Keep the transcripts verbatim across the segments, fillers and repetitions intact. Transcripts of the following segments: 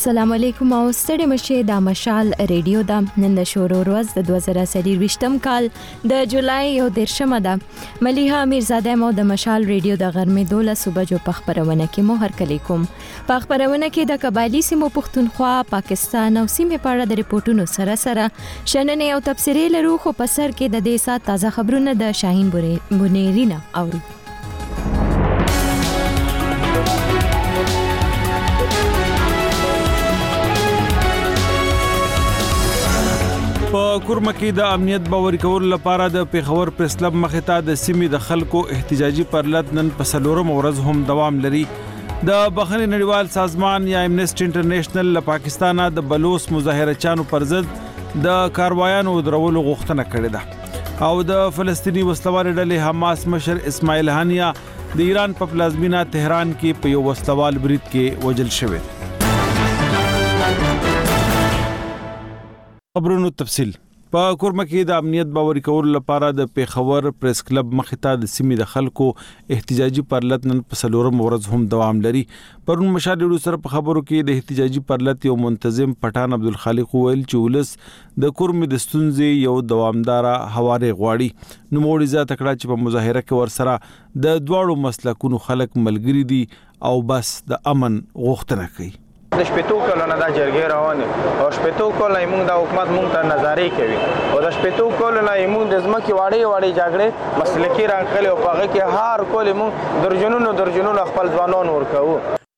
السلام علیکم او ستړي مشه د مشال ریډیو د نن د شورو ورځ د دوه زره څلورویشتم کال د جولای یو دېرشمه ده. ملیحه میرزاده مو د مشال ریډیو د غرمې دولس بجو په خبرونه کې مو هرکلی کوم. په خبرونه کې د قبایلی سیمو پښتونخوا، پاکستان او سیمې په اړه د ریپورتونو سره سره شننې او تبصرې لرو، خو په سر کې د دې سات تازه خبرونه د شاهین بونیرینا اورو. په کورمه کې د امنیت باور کول لپاره د پیښور پریس کلب مخې ته د سیمې د خلکو احتجاجي پرلط نن په څلورم ورځ هم دوام لري. د بخښنې نړیوال سازمان یا امنیسټي انټرنیشنل له پاکستانه د بلوچ مظاهره چانو پر ضد د کاروایانو درولو غوښتنه کړې ده او د فلسطینی وسلوال ډلې حماس مشر اسماعیل هانیه د ایران په پلازمینه تهران کې په یو وسلوال برید کې وژل شوی. خبرونو تفصیل. په کورمه کې د امنیت باور کول لپاره د پیښور پریس کلب مخې ته د سیمې د خلکو احتجاجي پرلط نن په څلورم ورځ هم دوام لري. پرون مشال سره په خبرو کې د احتجاجي پرلط یو منتظم پټان عبدالخالق ویل چې ولس د کورمې د ستونزې یو دوامداره حواله غواړي. نو موړي ذات کړه چې په مظاهره کې ورسره د دواړو مسلکونو خلک ملګری دي او بس د امن غوښتنه کوي. د شپېتو کلونو دا جرګې روانې او شپېتو کلونه موږ د حکومت موږ ته نظاري کوي او د شپېتو کلونو موږ د ځمکې وړې وړې جګړې مسلکي راغلي او په هغه کې هر کول موږ درجنونو درجنونو خپل ځوانان ورکوو.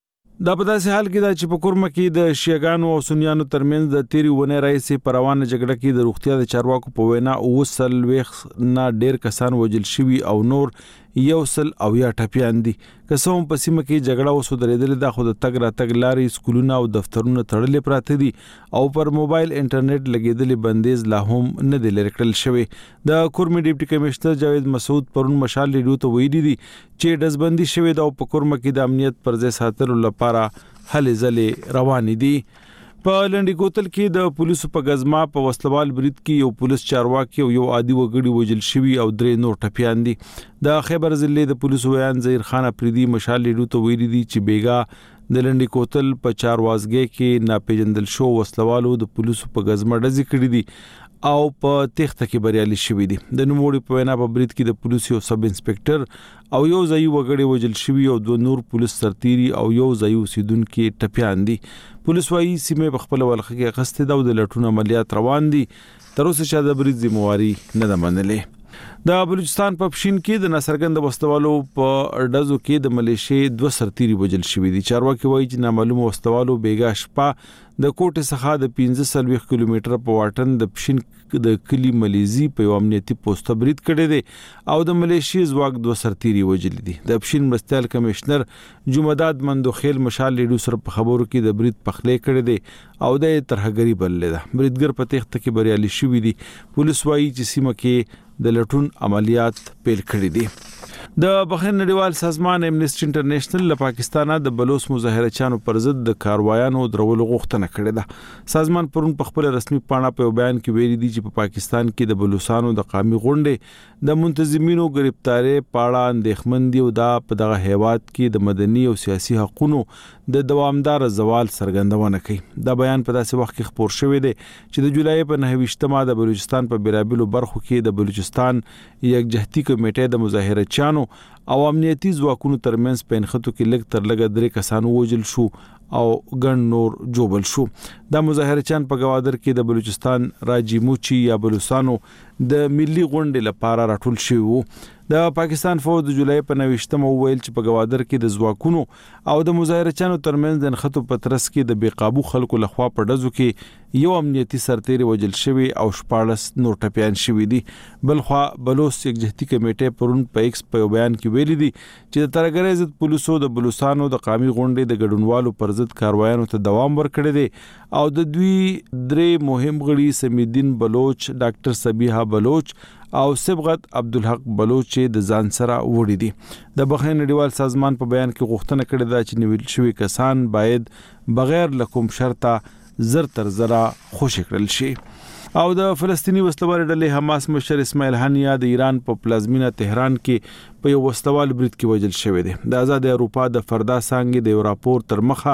دا په داسې حال کې دا چې په کورمه کې د شیعاګانو او سنیانو ترمنځ د تیری ونې راځي په روانه جګړه کې د روغتیا د چارواکو په وینا اوسل ویخ نه ډیر کسان وژل شوي او نور یو سل او یا ټپیان دي. قسم په سیمه کې جګړه وسو درېدل د خود تګ را تګ لاري سکولونه او دفترونه تړلې پراته دي او پر موبایل انټرنیټ لګیدل بندیز لا هم نه دی لري کړل شوی. د کورمې ډیپټي کمشنر جاوید مسعود پرون مشال ریډیو ته ویلي دي چې دزبندي شوی د په کورمه کې د امنیت پر ځای ساتلو لپاره هلې ځلې روان دي. په لنډی کوتل کې د پولیسو په غزما په وسلوال برید کې یو پولیس چارواکي او یو عادي وګړي وژل شوی او درې نور ټپیان دي. د خیبر ضلع د پولیسو ویان زهیر خان افریدي مشال ریډیو ته ویلي دي چې بیګا د لنډی کوتل په چاروازګي کې ناپېژندل شو وسلوالو د پولیسو په غزما ډزې کړې دي او په تخته کې بریالي شوی دي. د نوموړي په وینا په برید کې د پولیسو سب انسپکټر او یو ځای وګړي وژل شوی او دوه نور پولیس سرتيري او یو ځای اوسیدونکو ټپیان دي. پولیس وايي سیمه په خپل ولخه کې غسته د لټون عملیات روان دي. تر اوسه چې د برید ذمہواری نه ده منلې. د بلوچستان په پښین کې د ناصرګند وسلوالو په ډزو کې د ملیشې دوه سرتيري وژل شوی دي. چارواکي وایي چې نامعلوم وسلوالو بیګا شپه د کوټه څخه د پنځه سلويخ کیلومتر په واټن د پښین د کلی ملیزي په یو امنیتي پوسټ برید کړی دی او د ملیشې ځواک دوه سرتيري وژل دي. د پښین مرستیال کمشنر جمعداد مندوخیل مشال ریډیو سره په خبرو کې د برید پخلې کړی دی او د ترهګری بلل ده. بریدګر په تخته کې بریالي شوی دي. پولیس وايي چې سیمه کې د لټون عملیات پیل کړی دي. د بخښنې نړیوال سازمان امنیسټي انټرنیشنل له پاکستانه د بلوچ مظاهره چانو پر ضد د کاروایانو درولو غوښتنه کړې ده. سازمان پرون په خپل رسمي پاڼه په بیان کې ویلي دي چې په پاکستان کې د بلوچستانو د قومي غونډې د منتظمینو گرفتاری پاړه اندېښمن دي او دا په دغه هیواد کې د مدني او سیاسي حقوقو د دوامدار زوال څرګندونه کوي. دا بیان په داسې وخت کې خبر شوی دی چې د جولای په نهه ویشتمه د بلوچستان په بیلابیلو برخو کې د بلوچستان یکجهتي کمیټې د مظاهره چانو او امنیتي ځواکونو ترمنځ په انخته کې لګ تر لګ درې کسانو وژل شو او ګڼ نور جوبل شو. دا مظاهره چان په گوادر کې د بلوچستان راجی موچی یا بلوچستانو د ملي غونډې لپاره راټول شوی وو. د پاکستان فوج د جولای په نوښتمه ویل چې په گوادر کې د ځواکونو او د مظاهره چانو ترمنځ د انخته پترس کې د بې قابو خلکو لخوا په ډزو کې یو امنیتي سرتيري وژل شوی او شپاړس نور ټپیان شوی دي. بلخوا بلوچ یکجهتي کمیټې پرون په ایکس په بیان کې ویلي دي چې د ترګری ضد پولیسو د بلوچستانو د قومي غونډې د ګډونوالو پر ضد کاروایانو ته دوام ورکړی دی او د دوی درې مهم غړي سمیدین بلوچ، ډاکټر صبیحه بلوچ او صبغت عبدالحق بلوچ د ځان سره وړي دي. د بخښنې نړیوال سازمان په بیان کې غوښتنه کړې ده چې نیول شوی کسان باید بغیر لکوم شرطه زر تر زره خوشی کړل شي. او د فلسطینی وسلوال ډلې حماس مشر اسماعیل هانیه د ایران په پلازمینه تهران کې په یو وسلوال برید کې وژل شوی دی. د آزاد اروپا د فردا څنګه د یو راپور تر مخه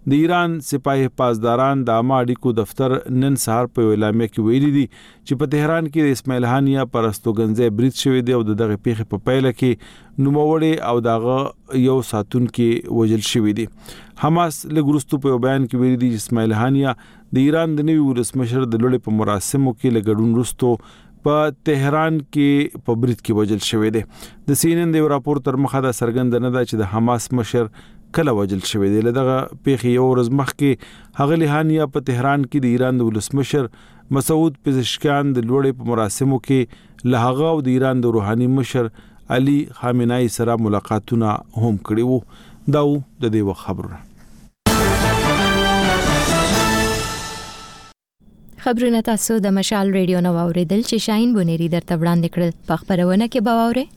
د ایران سپاه پاسداران د عامه اړیکو دفتر نن سهار په اعلامیه کې ویلي دي چې په تهران کې د اسماعیل هانیه پر استوګنځي برید شوی دی او دغه پیښې په پیله کې نوموړی او دغه یو ساتونکي وژل شوی دي. حماس لګروستو په بیان کې ویلي دي چې اسماعیل هانیه د ایران د نوي ولسمشر د لوړې په مراسمو کې لګډون وروسته په تهران کې په برید کې وژل شوی دی. د سی ان ان د راپور تر مخه دا څرګنده نه ده چې د حماس مشر کله وژل شوی دی. لدغه پیښې یو ورځ مخکې هغه هانیه په تهران کې د ایران د ولسمشر مسعود پزشکیان د لوړې په مراسمو کې له هغه او د ایران د روحاني مشر علي خامنه‌ای سره ملاقاتونه هم کړي وو. دا و د دې وخت خبرونه. خبرونه تاسو د مشال ریډیو نو اوریدل چې شاهین بونيري درته وړاندې کړل. په خبرونه کې باوره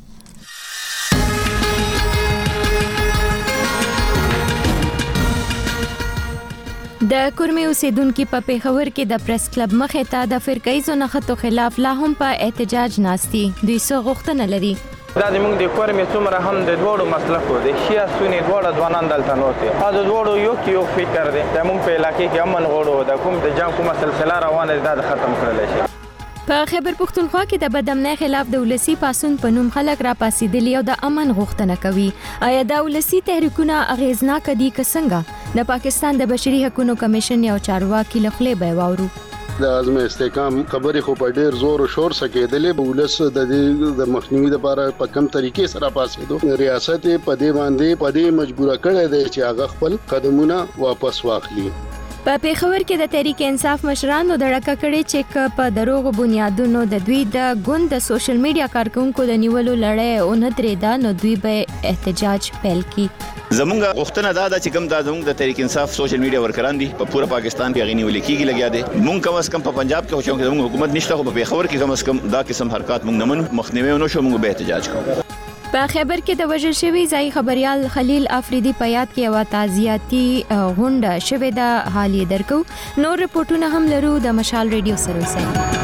د کورمي اوسیدونکو په پیښور کې د پریس کلب مخې ته د فرقایزو نښتو خلاف لا هم په احتجاج ناستي. دوی څه غوښتنه لري؟ دا د موږ د کورمي څومره هم د دوړو مسلکو د شیا سونی دوړو ځوانان دلته نوته دا د دوړو یو کیو فکر دی د موږ په علاقې کې امن غوړو د کوم د جنگ کومه سلسله روانه ده د ختم کړل شي. په خیبر پختونخوا کې د بدامنۍ خلاف د ولسی پاسون په نوم خلک را پاسېدلي او د امن غوښتنه کوي. آیا د ولسی تحریکونه اغیزناک دي که څنګه؟ د پاکستان د بشري حقوقو کمیشن یو چارواکي لخوا به واورو. د عزم استحکام خبرې خو په ډیر زور او شور سکیدلې بولس د دې د مخنیوي لپاره په کوم طریقې سره پاسېدو ریاست په دې باندې په دې مجبور کړی دی چې هغه خپل قدمونه واپس واخلي. په پیښور کې د تحریک انصاف مشرانو د ډکه کړي چې په دروغ بنیادونو د دوی د ګوند د سوشل میډیا کارکونکو د نیولو لړۍ او نه درې دا نو دوی به احتجاج پیل کړي. زمونږ غوښتنه دا ده چې کوم دا زمونږ د تحریک انصاف سوشل میډیا ورکران دي په پوره پاکستان کې غنی ولیکيږي لګیا دي. مونږ کوم اس کم په پنجاب کې چې زمونږ حکومت نشته خو په پیښور کې کوم اس کم دا قسم حرکت مونږ نه منو مخنیوي نو شو مونږ به احتجاج کوو. په خیبر کې د وژل شوی ځای خبريال خلیل افریدي په یاد کې یو تعزیاتي غونډه شوې ده. حال یې درکو. نور رپورټونه هم لرو د مشال ریډیو سره وسه.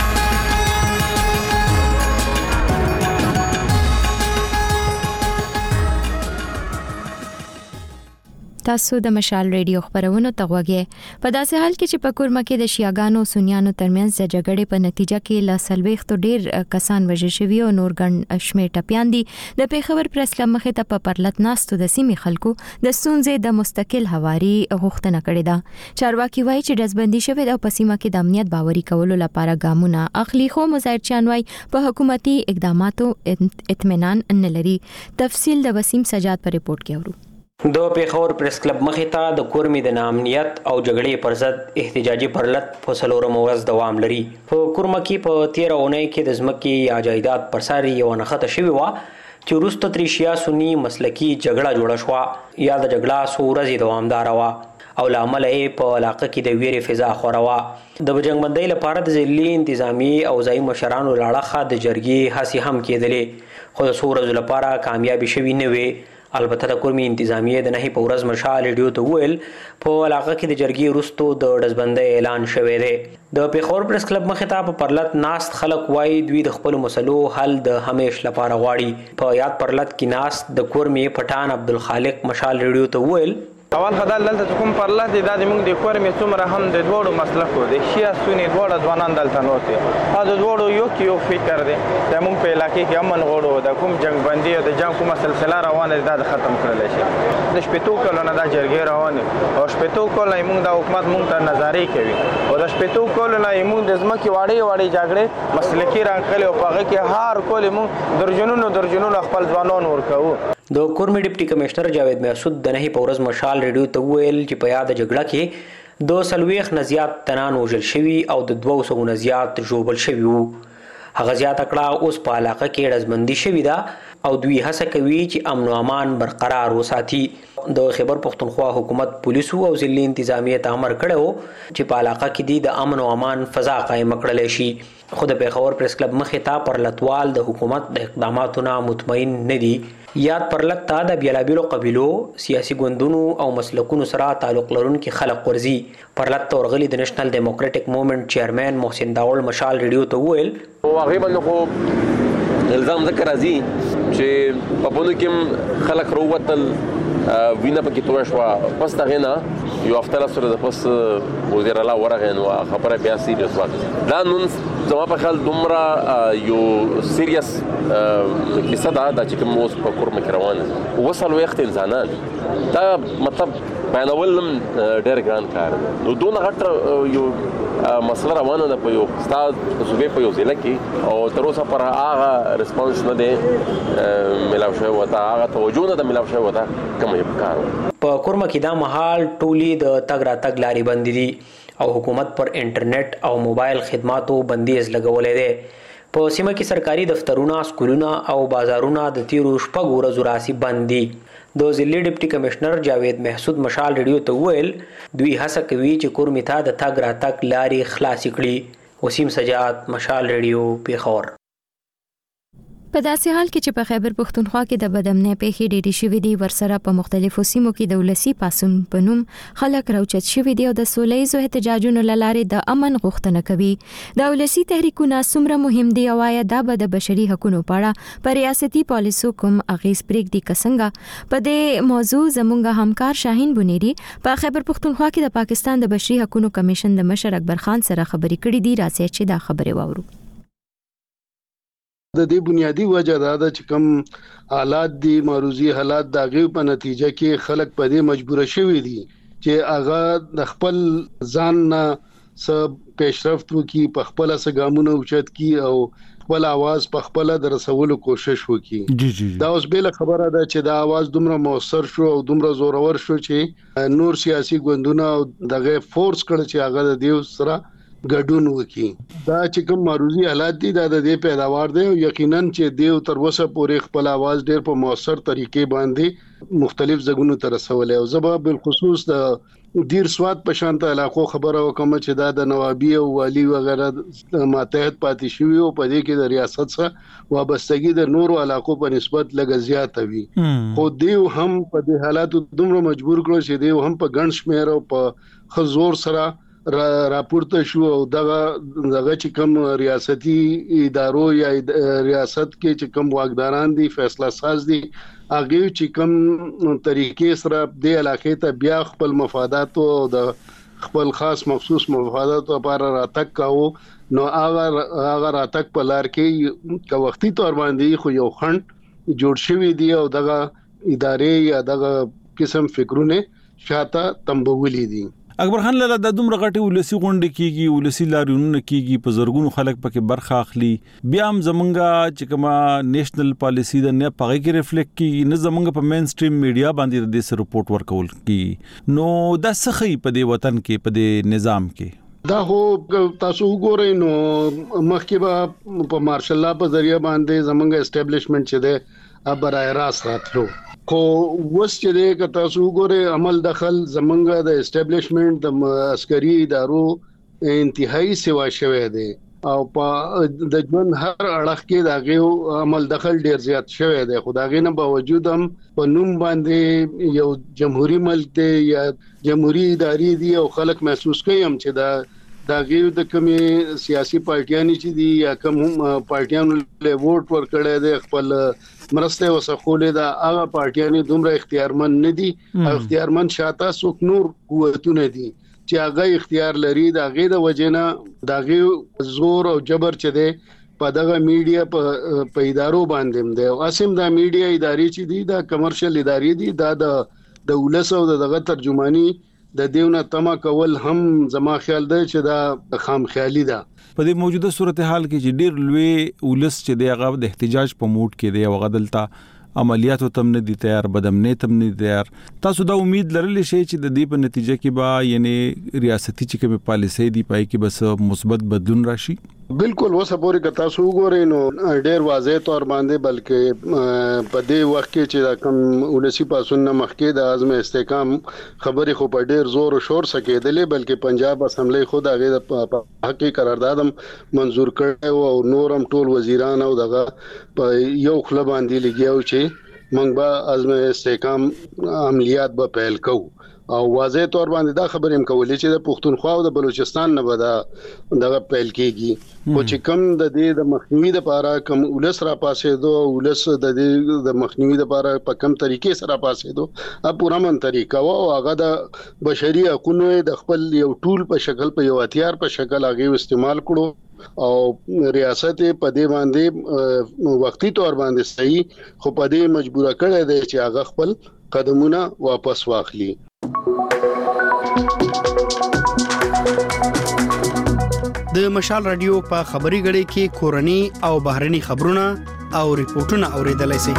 تاسو د مشال ریډیو خبرونو ته غوږی. په داسې حال کې چې په کورمه کې د شیعاګانو او سنیانو ترمنځ د جګړې په نتیجه کې لا سلويختو ډیر کسان وژل شوي او نور ګڼ شمېر ټپيان دي. د پیښور پریس کلب مخې ته په پرلط ناستو د سیمې خلکو د ستونزې د مستقل هواري غوښتنه کړې ده. چارواکي وایي چې ډزبندي شوې ده او په سیمه کې د امنیت باوري کولو لپاره ګامونه اخلي. خو مظاهرچیان وایي په حکومتي اقداماتو اطمینان نه لري. تفصیل د وسیم سجاد په ریپورت کې اورو. د پیښور پریس کلب مخې ته د کورمي د نامنیت او جګړې پر ضد احتجاجي پرلط په څلورم ورځ دوام لري. په کورمه کې په تیره اونۍ کې د ځمکې یا جایداد پر سر یو نښته شوې وه چې وروسته ترې شیعه سني مسلکي جګړه جوړه شوه یا د جګړه څو ورځې دوامداره وه او له امله یې په علاقه کې د ویرې فضا خوره وه. د جنګبندۍ لپاره د ضلعي انتظامي او ځایي مشرانو له اړخه د جرګې هڅې هم کېدلې خو د څو ورځو لپاره کامیابي شوي نه وې. البته د کورمي انتظامیه د نهي په ورځ مشال ریډیو ته ویل په علاقه کې د جرګې وروسته د ډزبندۍ اعلان شوی دی. د پیښور پریس کلب مخې ته په پرلط ناست خلک وایي دوی د خپلو مسلو حل د همیش لپاره غواړي. په یاد پرلط کې ناست د کورمي پټان عبدالخالق مشال ریډیو ته ویل اول خدای دلته کوم پرلط دی د موږ د کورمي څومره هم د دوړو مسلکو د شیا سونی دوړو ځوانان دلته نوته دا د دوړو یو کیو فکر دی د موږ په علاقې کې امن غوړو د کوم جنگ بندي او د جنگ کومه سلسله روانه ده د ختم کړل شي. د شپېتو کلونو د جرګې روانه او شپېتو کلونو موږ د حکومت موږ ته نظاري کوي او د شپېتو کلونو موږ د ځمکې واړې واړې جګړې مسلکي رانغلي او هغه کې هر کول موږ درجنونو درجنونو خپل ځوانان ورکو. د کورمي ډیپټي کمشنر جاوید محسود د نهي په ورځ مشال ریډیو ته ویل چې په یاد جګړه کې د سلويخ نه زیات تنان وژل شوي او د دوه سوو نه زیات ژوبل شوي وو. هغه زیاته کړه اوس په علاقه کې ډزبندي شوې ده او دوی هڅه کوي چې امن او امان برقرار وساتي. د خیبر پختونخوا حکومت پولیسو او ضلعي انتظامیه ته امر کړی چې په علاقه کې د امن او امان فضا قائم کړل شي. خو د پیښور پریس کلب مخې ته پرلطوال د حکومت د اقداماتو نه مطمئن نه دي. یاد پرلط ته د بیلابیلو قبیلو سیاسي ګوندونو او مسلکونو سره تعلق لرونکي خلک ورځي. پرلط ته ورغلي د نېشنل ډیموکراټک موومېنټ چیرمن محسن داول مشال ریډیو ته وویل هغې باندې خو الزام ځکه راځي چې په بونو کې خلک راووتل وینه پکې توه شوه. پس دغې نه یو هفته سره د پس وزیر الله ورغی نو خبره بیا سیریس واخیسته. دا نن زما په خیال دومره یو سیریس کیسه ده دا چې کوم اوس په کورمه کې روان دي. اووه څلوېښت انسانان دا مطلب بیانول هم ډېر ګران کار دی. نو دونه غټ یو مسله روانه ده په یو ستا صوبې په یو ضلع کې او تر اوسه پر هغه ریسپانس نه دی ملاو شوی ورته، هغه توجه نه ده ملاو شوی ورته کوم یې پکار و. په کورمه کې دا مهال ټولي د تګ راتګ لارې بندې دي او حکومت پر انټرنیټ او موبایل خدماتو بندیز لګولی دی. په سیمه کې سرکاري دفترونه، سکولونه او بازارونه د تیرو شپږو ورځو راسي بند دي. د ضلعي ډیپټي کمشنر جاوید محسود مشال ریډیو ته وویل دوی هڅه کوي چې کورمې ته د تګ راتګ لارې خلاصې کړي. وسیم سجاد، مشال ریډیو، پیښور. په داسې حال کې چې په خیبر پښتونخوا کې د بدامنۍ پیښې ډېرې شوې دي، ورسره په مختلفو سیمو کې د ولسی پاسون په نوم خلک راوچت شوي دي او د سوله ییزو احتجاجونو له لارې د امن غوښتنه کوي. د ولسی تحریکونه څومره مهم دي او آیا دا به د بشري حقوقو په اړه په ریاستي پالیسو کوم اغیز پرېږدي؟ که څنګه؟ په دې موضوع زموږ همکار شاهین بنيري په خیبر پښتونخوا کې د پاکستان د بشري حقوقو کمیشن د مشر اکبر خان سره خبرې کړې دي. راځي چې دا خبرې واورو. د دې بنیادی وجه دا ده چې کوم حالات دي، معروضي حالات د غیب په نتیجه کې خلک په دې مجبور شوي دي چې هغه د خپل ځان نه سب پیشرفت وکي، په خپل سګامونه اوچت کی او خپل आवाज په خپل درسولو کوشش وکي. جی جی دا اوس به خبره ده چې دا आवाज دومره موثر شو او دومره زورور شو چې نور سیاسي ګوندونه دغه فورس کړ چې هغه د دیو سره ګډون وکي. دا چې کوم معروضي حالات دي دا د دې پیداوار دی او یقینا چې دیو تر اوسه پورې خپل आवाज ډېر په موثر طریقې باندې مختلف ځګونو تر رسولې او زبا بالخصوص د دیر سواد په شانته علاقو خبره وکم چې دا د نوابی او والی وغیرہ ماتحت پاتې شوی او په دې کې د ریاست سره وابستګي د نورو علاقو په نسبت لږ زیات وي. خو دیو هم په دې حالاتو دومره مجبور کړو چې دیو هم په ګڼ شمیر او په خزور سره را راپورته شو او دغه دغه چې کوم ریاستي ادارو یا ریاست کې چې کوم واګداران دي فیصله ساز دي هغه چې کوم طریقې سره د علاقې ته بیا خپل مفادات او د خپل خاص مخصوص مفادات لپاره راتګ کاوه نو هغه هغه راتګ په لار کې کا وختي تور باندې خو یو خند جوړ شوی دی او دغه ادارې یا دغه قسم فکرونه شاته تنبولې دي. اکبر خان لاله د دومره غټي ولسی غونډه کیږي، ولسی لاریونونه کیږي، په زرګونو خلک پکې برخه اخلي، بیا هم زمونږه چې کومه نېشنل پالیسی د نه پغې کې ریفلیکټ کیږي، نه زمونږه په مین سټریم میډیا باندې د دې رپورټ ورکول کیږي. نو دا سخی په دې وطن کې په دې نظام کې دا هو تاسو وګورئ نو مخکې به په مارشل لا په ذریعہ باندې زمونږه اسټابلیشمنت چې ده ابرای راست راتلو خو وس چې د کتا سوګوره عمل دخل زمونږه د اسټابلیشمنت د عسکري ادارو انتهایی سیوا شوه دی او په د ژوند هر اړخ کې دغه عمل دخل ډیر زیات شوه دی. خدای نه باوجود هم په نوم باندې یو جمهوریت ملک دی یا جمهوریت ادارې دی او خلک محسوس کوي هم چې دا دغه د کومي سیاسي پارټیانې چې دي یا کوم پارټیانو له ووټ ورکړي دي خپل مرسته وسخولې دا هغه پارټیانې دومره اختیارمن نه دي او اختیارمن شاته څوک نور قوتونه دي چې هغه اختیار لري دا غي د وجنه دغه زور او جبر چې دی په دغه میډیا په ادارو باندې دی او اسیم دا میډیا ادارې چې دي دا کمرشل ادارې دي دا د دولت او دغه ترجمانی د دیونه تما کول هم زما خیال دی چې دا خام خیالي ده. په دې موجوده صورتحال کې چې ډیر لوی ولس چې دی هغه د احتجاج په موډ کې دی او غدلته عملیاتو تم نه دي تیار، بدامنۍ تم نه دي تیار، تاسو دا امید لرلی شئ چې د دې په نتیجه کې به یعنی ریاستي چې کوم پالیسي دی پای کې بس مثبت بدلون راشي؟ بالکل وسه پورې کتا سو وګورئ نو ډېر واضح تور باندې بلکې په دې وخت کې چې کوم ولسی پاسون مخکې د عزم استحکام خبرې خو په ډېر زور او شور سکیدلې بلکې پنجاب اسمبلی خود هغه د حقي قرارداد منزور کړو او نورم ټول وزیران او دغه یو خپل باندې لګیاو چې موږ به عزم استحکام عملیات به پیل کوو او واضح تور باندې دا خبرې هم کولې چې د پښتونخوا او د بلوچستان نه به دا دغه پیل کیږي او چې کوم د دې د مخنیوي لپاره کوم ولس را پاسې دو ولس د دې د مخنیوي لپاره په کوم طریقې سره پاسې دو ا پوره من طریقه او هغه د بشري حقوقو د خپل یو ټول په شکل په یو هتیار په شکل هغه استعمال کړو او ریاست په دې باندې وختي تور باندې صحیح خو په دې مجبور کړی دی چې هغه خپل قدمونه واپس واخلي. د مشال رادیو په خبري غړي کې کورني او بهرني خبرونه او ریپورتونه اوریدلای شئ.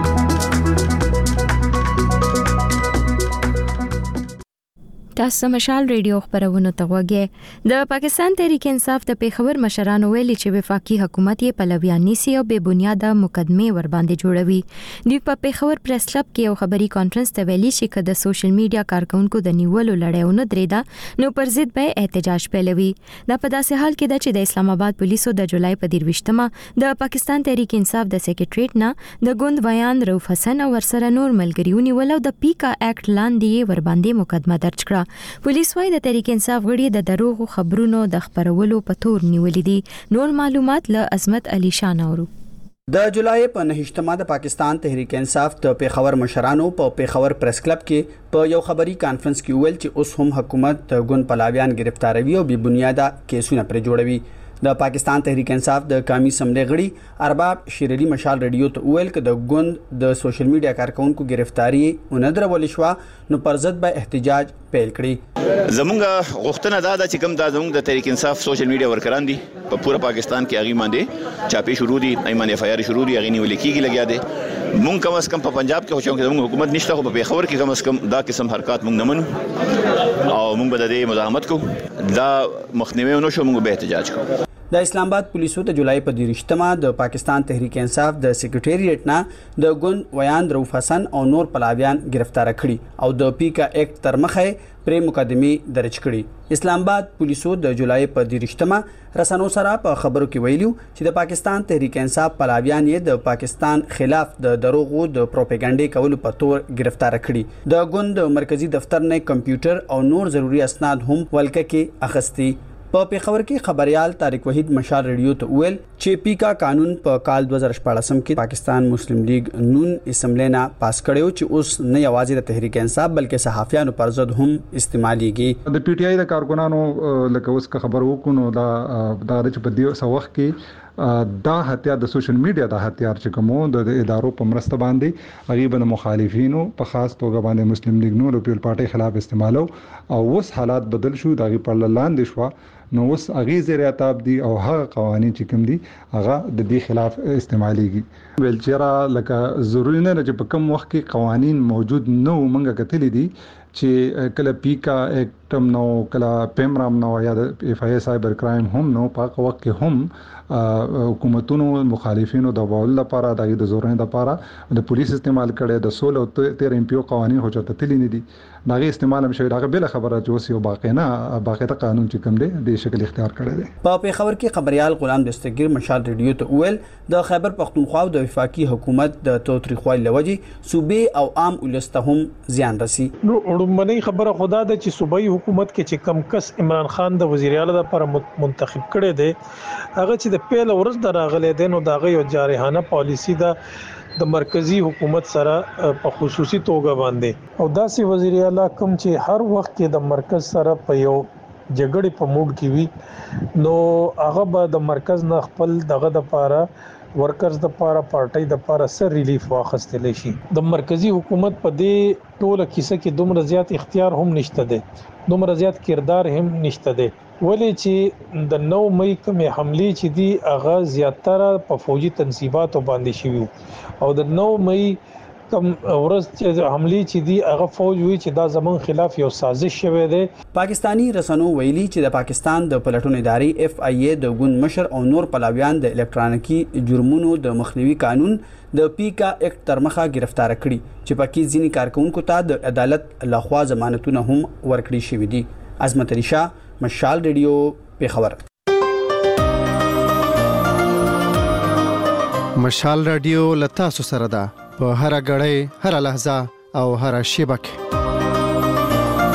تاسو مشال ریډیو خبرونه ته وګورئ. د پاکستان تحریک انصاف د پیښور مشرانو ویلي چې وفاقي حکومت یې پلویان نیسي او بے بنیاده مقدمه ور باندې جوړوي. دوی په پیښور پریس کلب کې یو خبري کانفرنس ته ویلي چې کله د سوشل میډیا کارکونکو د نیولو لړیونه درېدا نو پر ضد به احتجاج پیلوي. دا په داسې حال کې ده چې د اسلام آباد پولیسو د جولای په دیرويشتمه د پاکستان تحریک انصاف د سیکریټریټ نه د ګوند ویان روف حسن او ورسره نور ملګریونی ولو د پیکا اکټ لاندې ور باندې مقدمه درج کړه. پولیس وايي د تحریک انصاف غړي د دروغ خبرونو د خبرولو په تور نیولې دي. نور معلومات له عظمت علي شان اورو. د جولای په نهشتمه د پاکستان تحریک انصاف د پیښور مشرانو په پیښور پریس کلب کې په یو خبري کانفرنس کې ویل چې اوس هم حکومت د ګوند پلاویان گرفتاروي او بې بنیاده کیسونه پر جوړوي. د پاکستان تحریک انصاف د قومي اسمبلی غړي ارباب شیر علي مشال رادیو ته ویل ک د ګوند د سوشل میډیا کارکونکو گرفتاری اوندره ول شو نو پر ضد به احتجاج پیل کړي. زمونږ غوښتنه دا ده چې کوم د زمونږ د تحریک انصاف سوشل میډیا ورکران دي په پورا پاکستان کې هغه باندې چاپی شروع دي ایمان اف آی آر شروع دي هغه نیول کېږي لګیا دي. مونږ کم از کم په پنجاب کې خو چې زمونږ حکومت نشته خو په پیښور کې کم از کم دا قسم حرکت مونږ نه منو او مونږ به د دې مزاحمت کوو. دا مخنیوي نو شو مونږ به احتجاج کوو. د اسلام آباد پولیسو د جولای په دیرشتمه د پاکستان تحریک انصاف د سیکریټریټ نه د ګوند ویان روف حسن او نور پلاویان گرفتار کړي او د پیکا اکټ تر مخه پر مقدمه درج کړي. اسلام آباد پولیسو د جولای په دیرشتمه رسنو سره په خبرو کې ویلو چې د پاکستان تحریک انصاف پلاویان یې د پاکستان خلاف د دروغو د پروپاګاندا کولو په تور گرفتار کړي. د ګوند مرکزی دفتر نه کمپیوټر او نور ضروري اسناد هم ولکه کې اخستي. په پیښور کې خبريال طارق وحید مشال رادیو ته ویل چې پیکا قانون په کال دو هزار شپږ کې پاکستان مسلم لیگ نون اسمبلی نه پاس کړو چې اوس نه یوازې د تحریک انصاف بلکې صحافیانو پر ضد هم استعماليږي. د پی ټی آی د کارګونانو لکه اوس خبر وکړو دا د چې په دې وخت کې دا هتیار د سوشل میډیا د هتیار چې کومو د ادارو په مرسته باندې غریبانو مخالفینو په خاص توګه باندې مسلم لیگ نور پیپل پارټي خلاف استعمالو او اوس حالات بدل شو دا په لاندې شو نو اوس هغه زیاتاب دي او هغه قوانين چې کوم دي هغه د دې خلاف استعماليږي. ول چیرې لکه ضروري نه چې په کوم وخت کې قوانين موجود نو منګه کتلې دي چې کله پیکا اکټم نو کله پیمرام نو یا د اف آی سایبر کرایم هم نو په وخت کې هم حکومتونو مخالفینو د باول لپاره د زورنې لپاره د پولیس استعمال کړي د سول او تیر ام پی او قوانين هو چرته تللی نه دي دغه استعمال هم شوی دغه بل خبره چې اوس یو باقینا باقیته قانون چې کوم دی د شکل اختیار کړی دی. په پیښور کې خبريال غلام دستگیر مشال رادیو ته ویل د خیبر پختونخوا او د وفاقي حکومت د توتریخوالي لوجي صوبې او عام ولسته هم زیان رسی. نو وړاندې خبره خدا ده چې صوبایي حکومت کې چې کم کس عمران خان د وزیر اعلی لپاره منتخب کړي دي هغه چې د پیل ورځ دراغله دي نو دغه یو جارحانه پالیسی ده د مرکزی حکومت سره په خصوصي توګه باندې او داسې وزیر اعلی کوم چې هر وخت کې د مرکز سره په یو جګړې په موډ کې وي نو هغه به د مرکز نه خپل دغه د پاره ورکرز د پاره پارټي د پاره سر ریلیف واخستل شي. د مرکزی حکومت په دې ټوله کیسه کې دومره زیات اختیار هم نشته دی دومره زیات کردار هم نشته دی ولې چې د نو مې کومه حمله چې دی هغه زیاتره په فوجي تنظیماتو باندې شوی او د نو مې کوم ورځ چې حمله چې دی هغه فوج وی چې دا زمون خلاف یو سازش شوه دی. پاکستانی رسنو ویلي چې د پاکستان د پلټون ادارې اف آی ای د ګوند مشر او نور پلاویان د الکترونیکی جرمونو د مخنیوي قانون د پیکا اکټ تر مخه گرفتار کړي چې پکې ځینی کارکونکو ته د عدالت لخوا ضمانتونه هم ورکړي شوې دي. عظمت علي شاه مشال رادیو پیښور. مشال رادیو لتا سره ده په هر غړې هر لحظه او هر شیبه کې.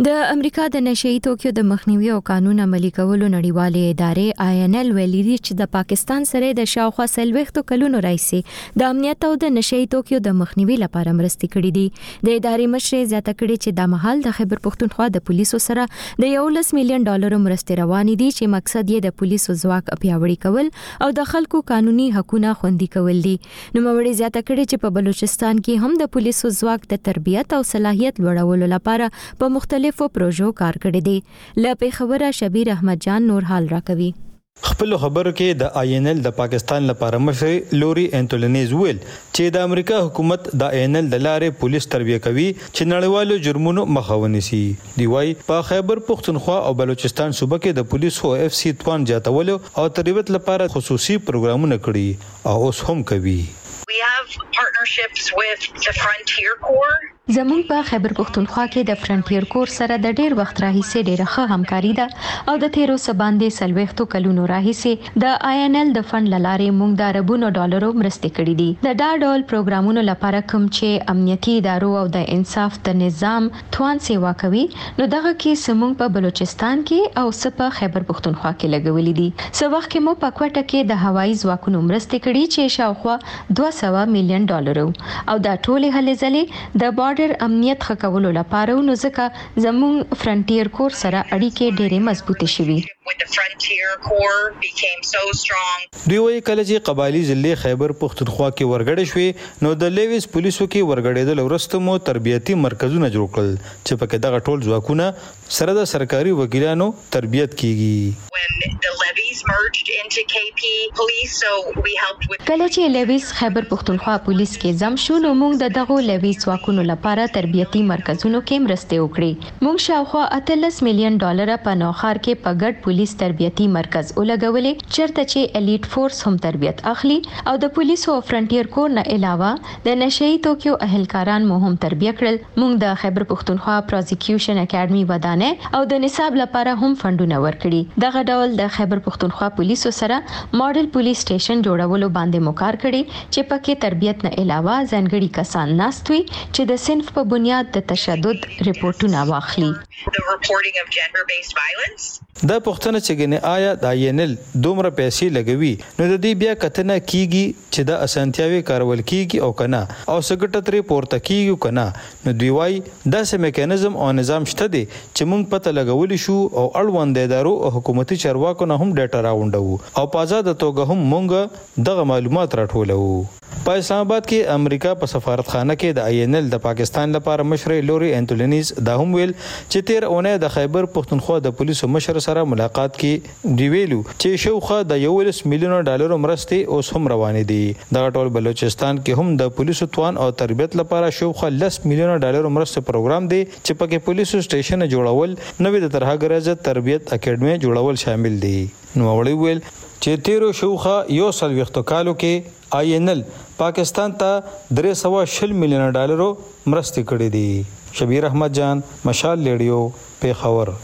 د امریکا د نشئی توکیو د مخنیوي او قانون عملي کولو نړیوالې ادارې آی ان ایل ویلي چې د پاکستان سره د شاوخوا سلويختو کلونو راځي د امنیت او د نشئی توکیو د مخنیوي لپاره مرستې کړې دي. د ادارې مشر زیاته کړې چې د محل د خیبر پختونخوا د پولیسو سره د یولس میلیون ډالر مرستې روانې دي چې مقصد یې د پولیسو ځواک پیاوړی کول او د خلکو قانوني حقوقونه خوندي کول دي. نو موري زیاته کړې چې په بلوچستان کې هم د پولیسو ځواک د تربیت او صلاحیت لوړولو لپاره په مختلف په پروژو کار کړی دی. ل پیښوره شبیر احمد جان نور حال راکوي. خپل خبرو کې د آی ان ایل د پاکستان لپاره مشر لوري انټولینیز ویل چې د امریکا حکومت د آی ان ایل د لارې پولیس تربیه کوي چې نړیوالو جرمونو مخه ونیسي. دی وايي په خیبر پختونخوا او بلوچستان صوبه کې د پولیسو اف سی توان جاتولو او تربیت لپاره خصوصي پروګرامونه کړي او اوس هم کوي. We have partnerships with the Frontier Corps. زمون په خیبر پختونخوا کې د فرنټیر کور سره د ډیر وخت راهیسې ډیره ښه همکاري ده او د تیرو سباندې سلويختو کلونو راهیسې د آی ان ایل د فند لارې موږ د اربونو ډالرو مرستې کړې دي. د دا ډول پروګرامونو لپاره کوم چې امنیتي ادارو او د انصاف د نظام توان سیوا کوي نو دغه کې سمون په بلوچستان کې او سپه خیبر پختونخوا کې لګولې دي. سو وخت کې مو په کوټه کې د هوایي ځواکونو مرستې کړې چې شاوخوا دوه سوه میلیون ډالر او دا ټولې هلې ځلې د بارډر امنیت خکولو لپاره نو ځکه زمون فرنټیر کور سره اړیکې ډېرې مضبوطې شوي. With the Frontier Corps became so strong. دوی وايي کله چې قبایلی ضلع خیبر پختونخوا کې ورګړې شوې نو د لیویس پولیسو کې ورګړېدل ورسته مو تربیتی مرکزونه جوړ کړل چې پکې دغه ټول ځواکونه سره د سرکاري وکیلانو تربیت کیږي. When the levies merged into K P police, so we helped with کله چې لیویس خیبر پختونخوا پولیس کې زم شو نو موږ د دغه لیویس ځواکونو لپاره تربیتی مرکزونو کې مرستې وکړې. موږ شاوخوا اتلس میلیون ډالر په نوخار کې په ګډ پولیس تربیتی مرکز ولګولې چرته چې الیټ فورس هم تربیت اخلي او د پولیسو فرنټیر کور نه علاوه د نشئی توکیو اهلکاران مو هم تربیه کړل. موږ د خیبر پختونخوا پروزیکیوشن اکیډمي ودانه او د نصاب لپاره هم فندونه ورکړي. دغه ډول د خیبر پختونخوا پولیسو سره ماډل پولیس سټیشن جوړولو باندې مکار کړي چې پکې تربیت نه علاوه ځانګړي کسان ناست وي چې د صنف په بنیاد د تشدد ریپورتونه واخلي. the reporting of gender-based violence. دا پښتنه چې ګنې آیا د آی ان ایل دومره پیسې لګوي نو د دې بیا کتنه کیږي چې د اسانتیاوي کارول کیږي او کنه او سګټه ترې پورته کیږي کنه نو دوی وايي داسې میکانیزم او نظام شته دي چې موږ پته لګول شو او اړوند ادارو او حکومتي چارواکو نه هم ډاټا راوندو او په آزاد توګه هم موږ دغه معلومات راټولو. په اسلام آباد کې امریکا په سفارتخانه کې د آی ان ایل د پاکستان لپاره مشر لوري انټولینیز دا هم ویل چې تیر اونۍ د خیبر پختونخوا د پولیسو مشر سره ملاقات کې دی ویلو چې شوخه د یولس میلیون ډالر مرستې اوس هم روانې دي. دا ټول بلوچستان کې هم د پولیسو توان او تربیت لپاره شوخه لس میلیون ډالر مرستې پروګرام دی چې پکې پولیسو سټیشن جوړول نوې د ترهګرزه تربیت اکیډمي جوړول شامل دي. نو وړي ویل چې تیرو شوخه یو سل وختو کالو کې آی ان ایل پاکستان ته درې سوه شل میلیون ډالر مرستې کړې دي. شبیر احمد جان مشال ریډیو پیښور.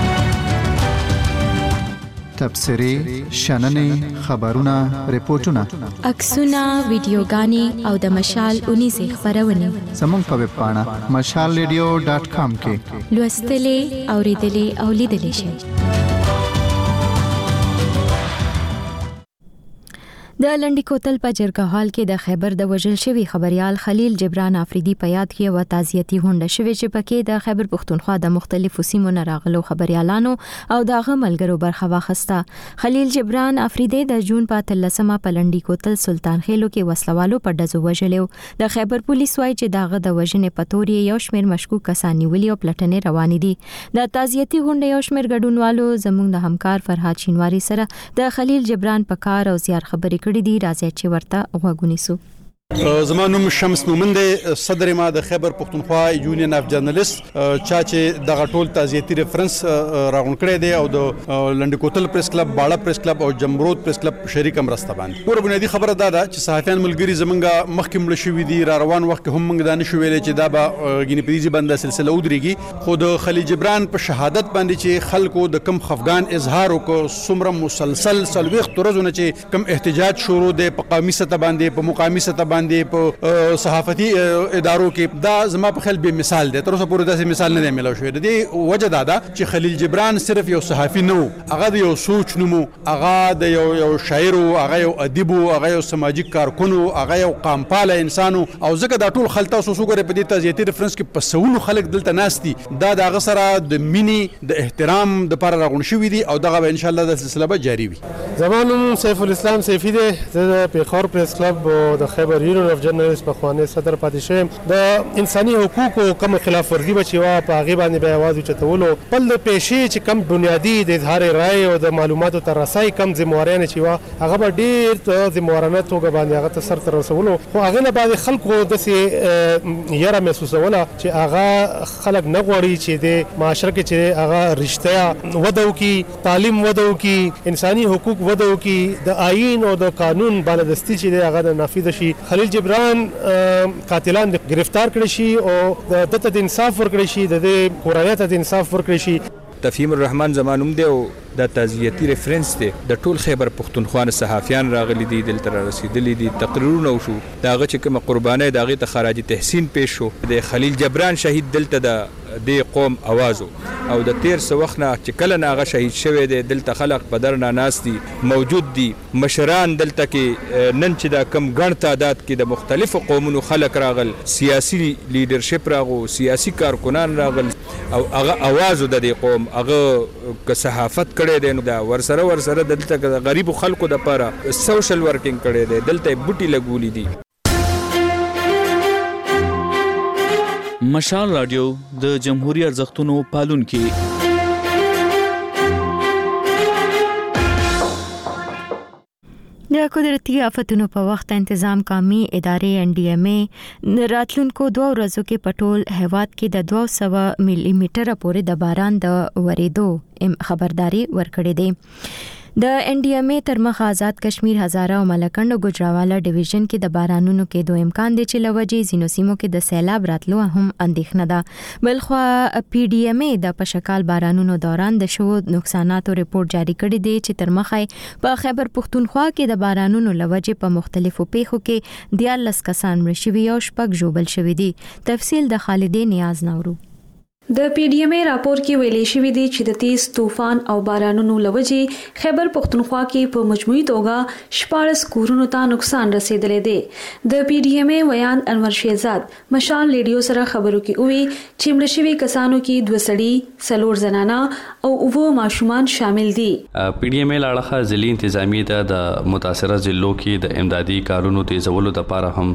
تبصری شننې خبرونه ریپورتونه عکسونه ویډیوګانې او د مشال اونیزه خبرونه زموږ په ویب پاڼه مشال ریډیو ډاټ کام کې لوستلې اوریدلې او لیدلې شئ. د لنډی کوتل په جرګهال کې د خیبر د وژل شوی خبريال خلیل جبران افریدي په یاد کې و تعزیتي غونډه شوې چې پکې د خیبر پختونخوا د مختلفو سیمو نه راغلو خبريالانو او دغه ملګرو برخه واخیسته. خلیل جبران افریدي د جون په تلسمه په لنډی کوتل سلطان خېلو کې وسلوالو په دزو وژلو. د خیبر پولیس وايي چې دغه د وژنې پتوري یو شمېر مشکوک کسان نیولي او پلټنې روانې دي. د تعزیتي غونډه یو شمېر ګډونوالو زموږ د همکار فرهاد شینواری سره د خلیل جبران په کار او زیار خبرې کړې دي. راځي چې ورته وګونیسو. زما نوم شمس مومند صدر ما د خیبر پختونخوا یونین اف جرنالست چا چې دغه ټول تعزیتي ریفرنس راغون کړی دی او د لنډی کوتل پریس کلب باړه پریس کلب او جمرود پریس کلب شریک مرسته باندې ور بنیادی خبره ده چې صحافیان ملګری زمونږه مخکې مړ شوي دي را روان وخت هم موږ دا نشو ویلې چې دا به غینې پریزي باندې سلسله ودرېږي خو د خلیل جبران په شهادت باندې چې خلکو د کم خفغان اظهار وکړ څومره مسلسل سلويخت ورځونه چې کم احتجاج شروع دی په قومي سطح باندې په مقامي سطح باندې باندې په صحافتي ادارو کې دا زما په خیال به مثال دی. تر اوسه پورې داسې مثال نه دی ملو شوی. د دې وجه دا ده چې خلیل جبران صرف یو صحافي نه و، هغه د یو سوچ نومو، هغه د یو یو شاعر او هغه یو ادیب او هغه یو سماجی کارکون او هغه یو قامپاله انسان او ځکه دا ټول خلطه سوسو غره په دې تعزیتي ریفرنس کې په سونو خلک دلته ناشتي. دا د هغه سره د مینی د احترام د پر راغون شوې دي او دغه ان شاء الله د سلسله به جاری وي. زمانم سیف الاسلام سیفی دی، د پیښور پریس کلب او د خیبر یونین اف جرنالست په خوانه صدر پاتې شوم. د انساني حقوقو کوم خلاف ورزي بچي وا په هغه باندې به आवाज چتولو بل د پیشې چې کم بنیادی د اظهار رائے او د معلوماتو تر رسای کم ذمہوارانه چې وا هغه به ډیر ته ذمہوارانه توګه باندې هغه تر سر تر رسولو. خو هغه نه بعد خلکو د سي یاره محسوسوله چې هغه خلک نه غوړي چې د معاشره کې چې هغه رښتیا ودو کی تعلیم ودو کی انساني حقوق ودو کی د آئین او د قانون بالادستی چې هغه نافذ شي. خلیل جبران قاتلان گرفتار کړي شي او د دته د انصاف ورکړي شي، د کورایت د انصاف ورکړي شي. تفهیم الرحمن زمانوم دی او د تعزیتي ریفرنس دی د ټول خیبر پختونخوا صحافیان راغلي دي دلته رسیدلي دي، تقریرونه وشو داغه چې کوم قرباني داغه ته خراج تحسین پیښ شو. د خلیل جبران شهید دلته د د قوم اوازو او د تیر سو وخت نه چې کله ناغه شهید شوی دی دلته خلق بدر نه ناس دي موجود دي، مشران دلته کې نن چې دا کم ګڼ تعداد کې د مختلفو قومونو خلق راغل، سیاسي لیډرشپ راغو، سیاسي کارکنان راغل او هغه اوازو د دې قوم هغه که صحافت کړي دي نو دا ورسره ورسره دلته غریب خلکو د لپاره سوشل ورکینګ کړي دي، دلته بوټي لګولي دي. مشال رادیو د جمهوریت ارزښتونو پالونکي. د قدرتي آفتونو په وخت تنظیم قومي ادارې ان ډي ام ای راتلونکو دوه ورځو کې پټول هواد کې د دوه سوه ملي میټر پورې د باران د ورېدو خبرداري ورکړې ده. د ان ډي ام ای تر مخه آزاد کشمیر، هزاره او ملکند او ګجراوالا ډیویژن کې د بارانونو کې دوه امکان دي چې لوجې زینو سیمو کې د سیلاب راتلو هم اندېښنه ده. بلخوا پی ډي ام ای د پشکال بارانونو دوران د شو نقصاناتو ریپورت جاری کړی دی چې تر مخه په خیبر پختونخوا کې د بارانونو لوجې په مختلفو پیښو کې دیارلس کسان مړه شوي او شپږ ژوبل شوي دي. تفصیل د خالدې نیاز نورو. د پی ډی ایم ای راپور کې ویلي شوی دی چې د تیز طوفان او بارانونو لوجې خیبر پختونخوا کې په مجموعي توګه شپاړس کورونو ته نقصان رسیدلی دی. د پی ډی ایم ای ویان انور شهزاد مشال ریډیو سره خبرو کې وی چې مړه شوي کسانو کې دوه سړي، څلور زنانه او اووه ماشومان شامل دي. پی ډی ایم ای لاړه ځلې انتظامیه د متاثره ضلعو کې د امدادي کارونو تیزولو لپاره هم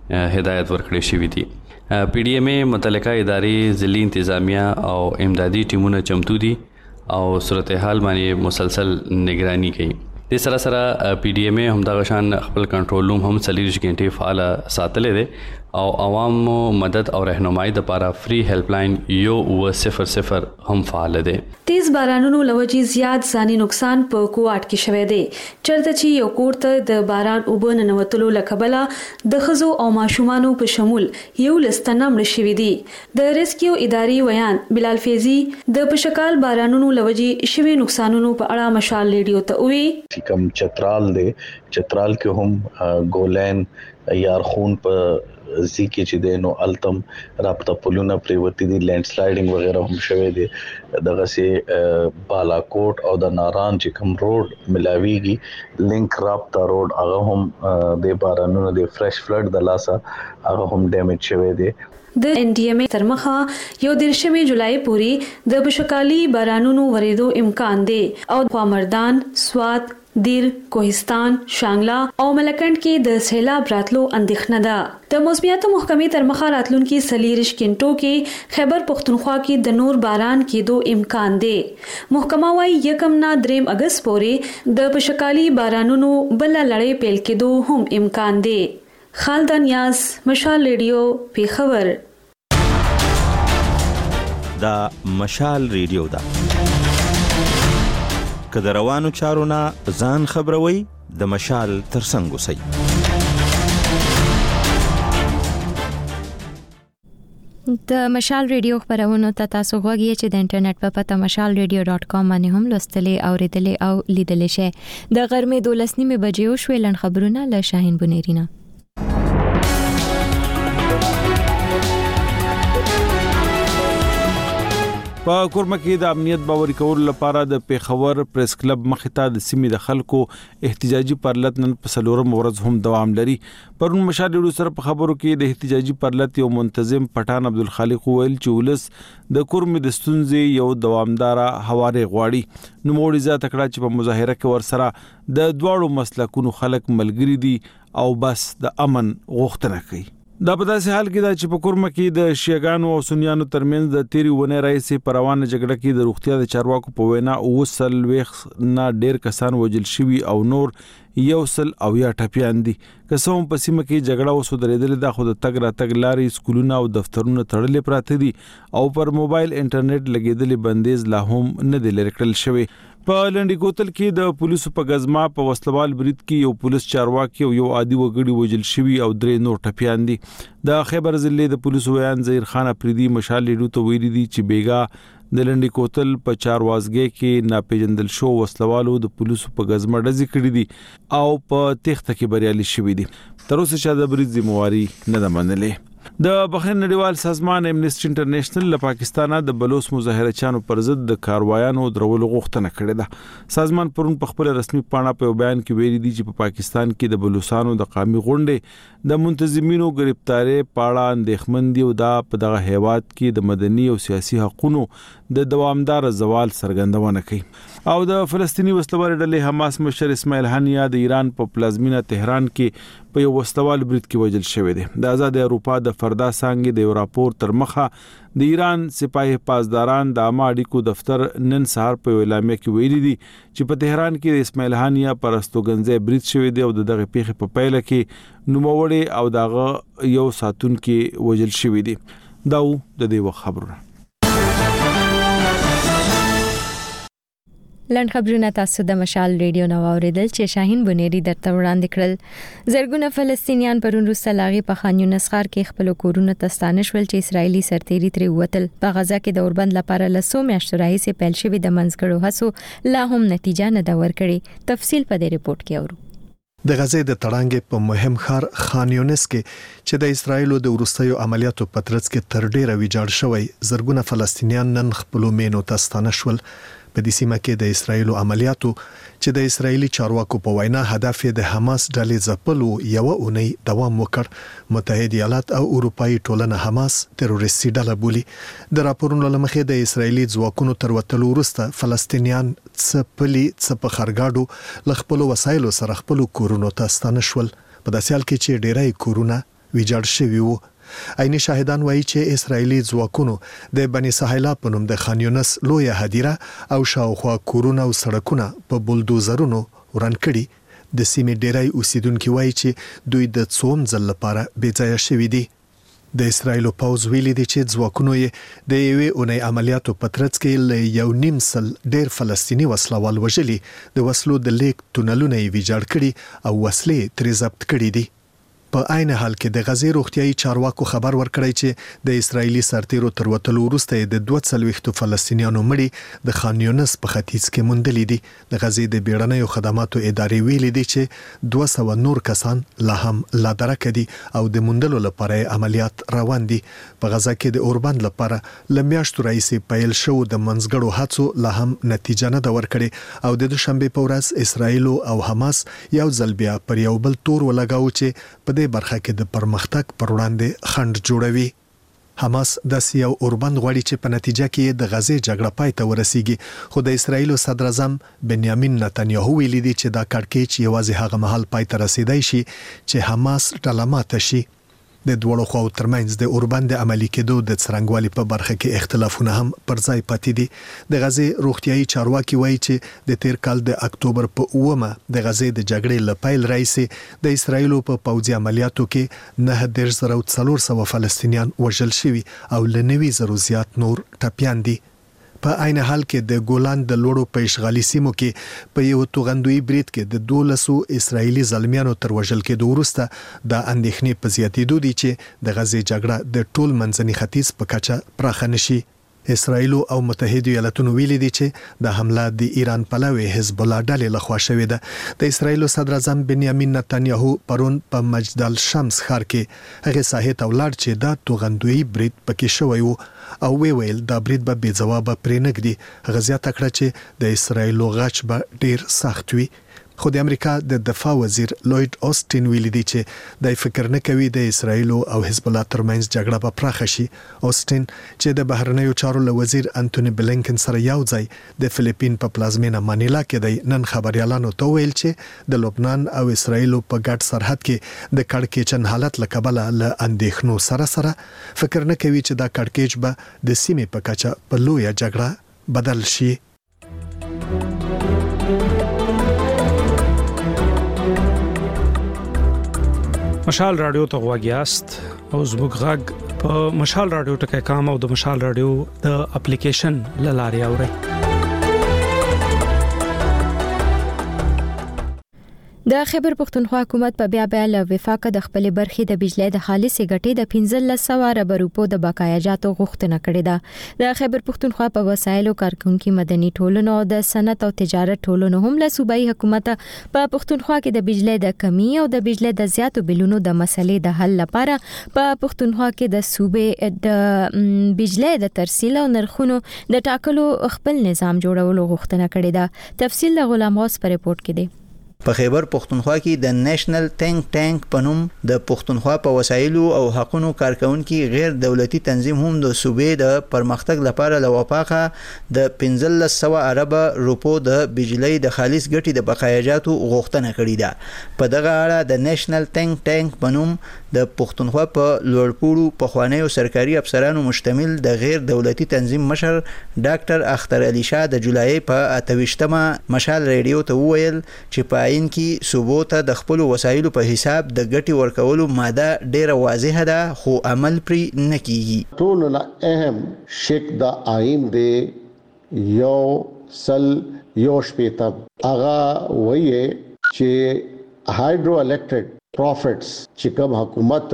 هدایت ورکړې شوې دي. پی ډی ایم ای متعلقه ادارې ضلعي انتظامیه او امدادي ټیمونه چمتو دي او صورتحال باندې مسلسل نگرانی کوي. د سره سره پی ډی ایم ای هم د غشان خپل کنټرول روم هم څلور غنټې فعال ساتلې دي او عوامو مدد او رهنمایي لپاره فری هیلپ لاین یو و صفر صفر هم فعال دي. تیز بارانونو لوجې زیات ځاني نقصان په کوټ کې شوه دی. چرته چې یو کوټ ته د باران اوبه ننوتلو لکبله د خزو او ماشومانو په شمول یو لستنه مړه شوي دي. د ریسکیو ادارې ویان بلال فیضی د پشکال بارانونو لوجې شوي نقصانونو په اړه مشال ریډیو ته وی کم چترال دی، چترال کې هم ګولین یارخون په زی کې چې د نو التم رابطه پلونه پریوتی دي، لینډ سلایډینګ وغیرہ هم شوه دي. دغه سي بالاکوټ او د ناران چې کوم روډ ملاویږي لینک رابطه روډ هغه هم د بارانونو د فرش فلډ د لاسه هغه هم ډیمیج شوه دي. د ان ډي ام ای تر مخه یو دیرشمې جولای پورې د بشکالي بارانونو ورېدو امکان دی او خوامردان، سوات، دیر، کوهستان، شانګلا او ملکند کې د سیلاب راتلو اندېښنه ده. د موسمیاتو محکمې تر مخه راتلونکي سلیریش کینټو کې خیبر پختونخوا کې د نور باران کېدو امکان دی. محکمه وايي یکم نه دریم اگست پورې د پشکالي بارانونو بل لړۍ پیل کېدو هم امکان دی. خالد نیاز، مشال ریډیو، پیښور. دا مشال ریډیو دا که د روانو چارو نه ځان خبروي د مشال ترڅنګ اوسئ. د مشال ریډیو خبرونه ته تاسو غوږی چې د انټرنیټ په پته مشال ریډیو ډاټ کام باندې هم لوستلې او ریډلې او لیدلې شئ. د غرمې دولس نیمه بجې او شوي لن خبرونه له شاهین بنيرینا. په کورمه کې د امنیت باور کول لپاره د پیښور پریس کلب مخې ته د سیمې د خلکو احتجاجي پرلط نن په څلورم ورځ هم دوام لري. پرون مشال ډیرو سره په خبرو کې د احتجاجي پرلط یو منتظم پټان عبدالخالق ویل چې ولس د کورمې د ستونزې یو دوامدار حواله غواړي. نو موړي ځا تکړه چې په مظاهره کې ورسره د دواړو مسلکونو خلک ملګری دي او بس د امن غوښتنه کوي. دا په داسې حال کې دا چې په کورمه کې د شیعاګانو او سنیانو ترمنځ د تیری ونې راځي په روانه جګړه کې د روغتیا د چارواکو په وینا اوسل ویخ نه ډیر کسان وژل شوي او نور یو سل او یا ټپیان دي. قسم په سیمه کې جګړه وسو درېدل د خو د تګ را تګ لارې سکولونه او دفترونه تړلې پراته دي او پر موبایل انټرنیټ لګیدل بندیز لا هم نه دی لري کړل شوی. په لنډی کوتل کې د پولیسو په غزما په وسلوال برید کې یو پولیس چارواکي او یو عادي وګړي وژل شوی او درې نور ټپیان دي. د خیبر ضلع د پولیسو ویان زهیر خان افریدي مشال لیدو ته ویلي دي چې بیګا د لنډی کوتل په چار وازګي کې ناپېژندل شو وسلوالو د پولیسو په غزما ډزې کړې دي او په تخته کې بریالي شوی دي. تر اوسه چې د برید ذمہواری نه ده منلې. د بحرین نړیوال سازمان امنیسټي انټرنیشنل له پاکستانه د بلوچ مظاهره چانو پر ضد د کاروایانو درولو غوښتنه کړې ده. سازمان پرون په خپل رسمي پاڼه په بیان کې ویلي دي چې په پاکستان کې د بلوچستانو د قومي غونډې د منتظمینو گرفتاری پاړه اندېښمن دي او دا په دغه هیواد کې د مدني او سیاسي حقوقو د دوامدار زوال څرګندونه کوي. او د فلسطینی وسلوال ډلې حماس مشر اسماعیل هنیا د ایران په پلازمینه تهران کې په یو وسلوال برید کې وژل شوی دی. د آزاد اروپا د فردا څنګه د یو راپور تر مخه د ایران سپاه پاسداران د عامه اړیکو دفتر نن سهار په اعلامیه کې ویلي دي چې په تهران کې د اسماعیل هانیا پرستوګنځي برید شوی دی او دغه پیښه په پیله کې نوموړی او دغه یو ساتون کې وژل شوی دی. دا د دې خبرونه لند خبرونه تاسو د مشال ریډیو نو اوریدل چې شاهین بنيري درته وړاندې کړل. زرګونه فلسطینیان پرون وروسته لاغي په خان یونس ښار کې خپل کورونه تستانه شول چې اسرایلی سرتيري تری وتل. په غزا کې د اوربند لپاره لسو میاشتو راهیسې پیل شوی د منځګړو هڅو لا هم نتیجه نه دا ورکړي. تفصیل په دې ریپورت کې اورو. د غزې د تړانګې په مهم ښار خان یونس کې چې د اسرایلو د وروستیو عملیاتو په ترڅ کې تر ډیره ویجاړ شوی زرګونه فلسطینیان نن خپل مینو تستانه شول. په دې سیمه کې د اسرایلو عملیاتو چې د اسرایلی چارواکو په وینا هدف د حماس ډلې ځپلو یو اونۍ دوام وکړ. متحده ایالات او اروپאי ټولنه حماس تروریستي ډله بولي. د راپورونو لمخې د اسرایلی ځواکونو تر وتلو وروسته فلسطینیان څپلي څپ خرګاډو لخپل وسایلو سره خپل کورونو ته ستانه شول. په داسې حال کې چې ډیرای کورونه ویجاړ شوي وو. عیني شاهدان وایي چې اسرایلی ځواکونو د بني سهیلا په نوم د خان یونس لویه هدیره او شاوخوا کورونه او سړکونه په بولدوزرونو وران کړي. د سیمې ډیری اوسیدونکو وایي چې دوی د څوم ځل لپاره بې ځایه شوي دي. د اسرایلو پوز ویلي دي چې ځواکونو یې د یوې اونۍ عملیاتو په ترڅ کې له یو نیم سل ډیر فلسطینی وسلوال وژلي. د وسلو د لیک تونلونه یې ویجاړ کړي او وسلې ترې ضبط کړي دي. په عین حال کې د غزې روغتيایي چارواکو خبر ورکړی چې د اسرایلی سرتیرو تر وتلو وروسته د دوه څلويختو فلسطینیانو مړي د خان یونس په ختیځ کې موندلې دي. د غزې د بیړنیو خدماتو ادارې ویلي دي چې دوه سوه نور کسان لا هم لا درکه دي او د موندلو لپاره عملیات روان دي. په غزا کې د اوربند لپاره لمیاشتو راځي پیل شو د منځګړو هڅو لا هم نتیجه نه دا ورکړي او د دوشنبه په ورځ اسرایل او حماس یو ځل بیا پر یو بل تور ولګاو چې په دې برخه کې د پرمختګ پر وړاندې خنډ جوړوي. حماس د سیاو اوربند غواړي چې په نتیجه کې د غزې جګړه پای ته ورسیږي. خو د اسرایل صدر اعظم بنیامین نتنیاهو ویلي دی چې دا کړکېچ یوازې هغه مهال پای ته رسیدای شي چې حماس ډله ماته شي. د دوړو خو ترمنځ د اوربند عملی کېدو د څرنګوالي په برخه کې اختلافونه هم پر ځای پاتې دي. د غزې روغتيایي چارواکي وایي چې د تیر کال د اکتوبر په اومه د غزې د جګړې لپیل راځي د اسرایل په پوځي عملیاتو کې نه د زرو څلور سوه فلسطینیان وژل شوي او لنوي زرو زیات نور ټپیان دي. په عین حال کې د ګولان د لوړو په اشغالي سیمو کې په یو توغندوي برید کې د دولسو اسرایلی ځلمیانو تر وژل کېدو وروسته د اندېښنې په زیاتېدو دي چې د غزې جګړه د ټول منځني ختیځ په کچه پراخه نشي. اسرائیل او متحده ایالاتونو ویلي دي چې د حمله د ایران پلوي حزب الله ډلې لخوا شوې ده. د اسرائیل صدر اعظم بنیامین نتنیاهو پرون په مجدل شمس ښار کې هغه ساحه ته ولاړ چې د توغندوی برید پکې شوی وو او وی ویل دا برید به بې ځواب پرې نګدي. غزیا تکړه چې د اسرائیل غچ به ډیر سخت وي. خو د امریکا د دفاع وزیر لوید اوسټین ویلي دی چې د فکر نه کوي د اسرائیل او حزب الله ترمنځ جګړه به پراخه شي. اوسټین چې د بهرنیو چارو له وزیر انټونی بلینکن سره یو ځای د فلیپین په پلازمینه مانیلا کې دی نن خبريالانو ته ویل چې د لبنان او اسرائیل په ګډ سرحد کې د کړکېچن حالت لکبل له اندېښنو سره سره فکر نه کوي چې دا کړکېچ به د سیمې په کچه په لویه جګړه بدل شي. مشال رادیو ته غواګیاست او زموږ غږ په مشال رادیو ټکي کام او د مشال رادیو د اپلیکیشن لاري اوري. د خیبر پختونخوا حکومت په بیا بیا له وفاق د خپل برخې د بجلی د خالصې ګټې د پنځلس سوه ارب روپو د بقایاجاتو غوښتنه کړې ده. د خیبر پختونخوا په وسایلو کارکونکو مدني ټولنو او د صنعت او تجارت ټولنو هم له صوبایي حکومت په پختونخوا کې د بجلی د کمی او د بجلی د زیاتو بلونو د مسلې د حل لپاره په پختونخوا کې د صوبې د بجلی د ترسیل او نرخونو د ټاکلو خپل نظام جوړولو غوښتنه کړې ده. تفصیل د غلام غوث په ریپورت کې دی. په خیبر پختونخوا کې د نېشنل ټینک ټانک په نوم د پختونخوا په وسایلو او حقوقو کارکونکو غیر دولتي تنظیم هم د صوبې د پرمختګ لپاره لوپاخه د پنځلس سوه ارب روپو د بجلی د خالص ګټې د بقایاجاتو غوښتنه کړې ده. په دغه اړه د نېشنل ټینک ټانک په نوم د پختونخوا په لوړپوړو په خوانیو سرکاري افسرانو مشتمل د غیر دولتي تنظیم مشر ډاکټر اختر علي شاه د جولای په اتويشتمه مشال ریډیو ته وویل چې په عین کې صوبو ته د خپل وسایلو په حساب د ګټي ورکولو ماده ډیره واضحه ده خو عمل پرې نه کیږي. ټول نه اهم شک د آئین دی یو سل یو شپیتم اغا وایي چې هایدرو الکټریک پروفټس چې کوم حکومت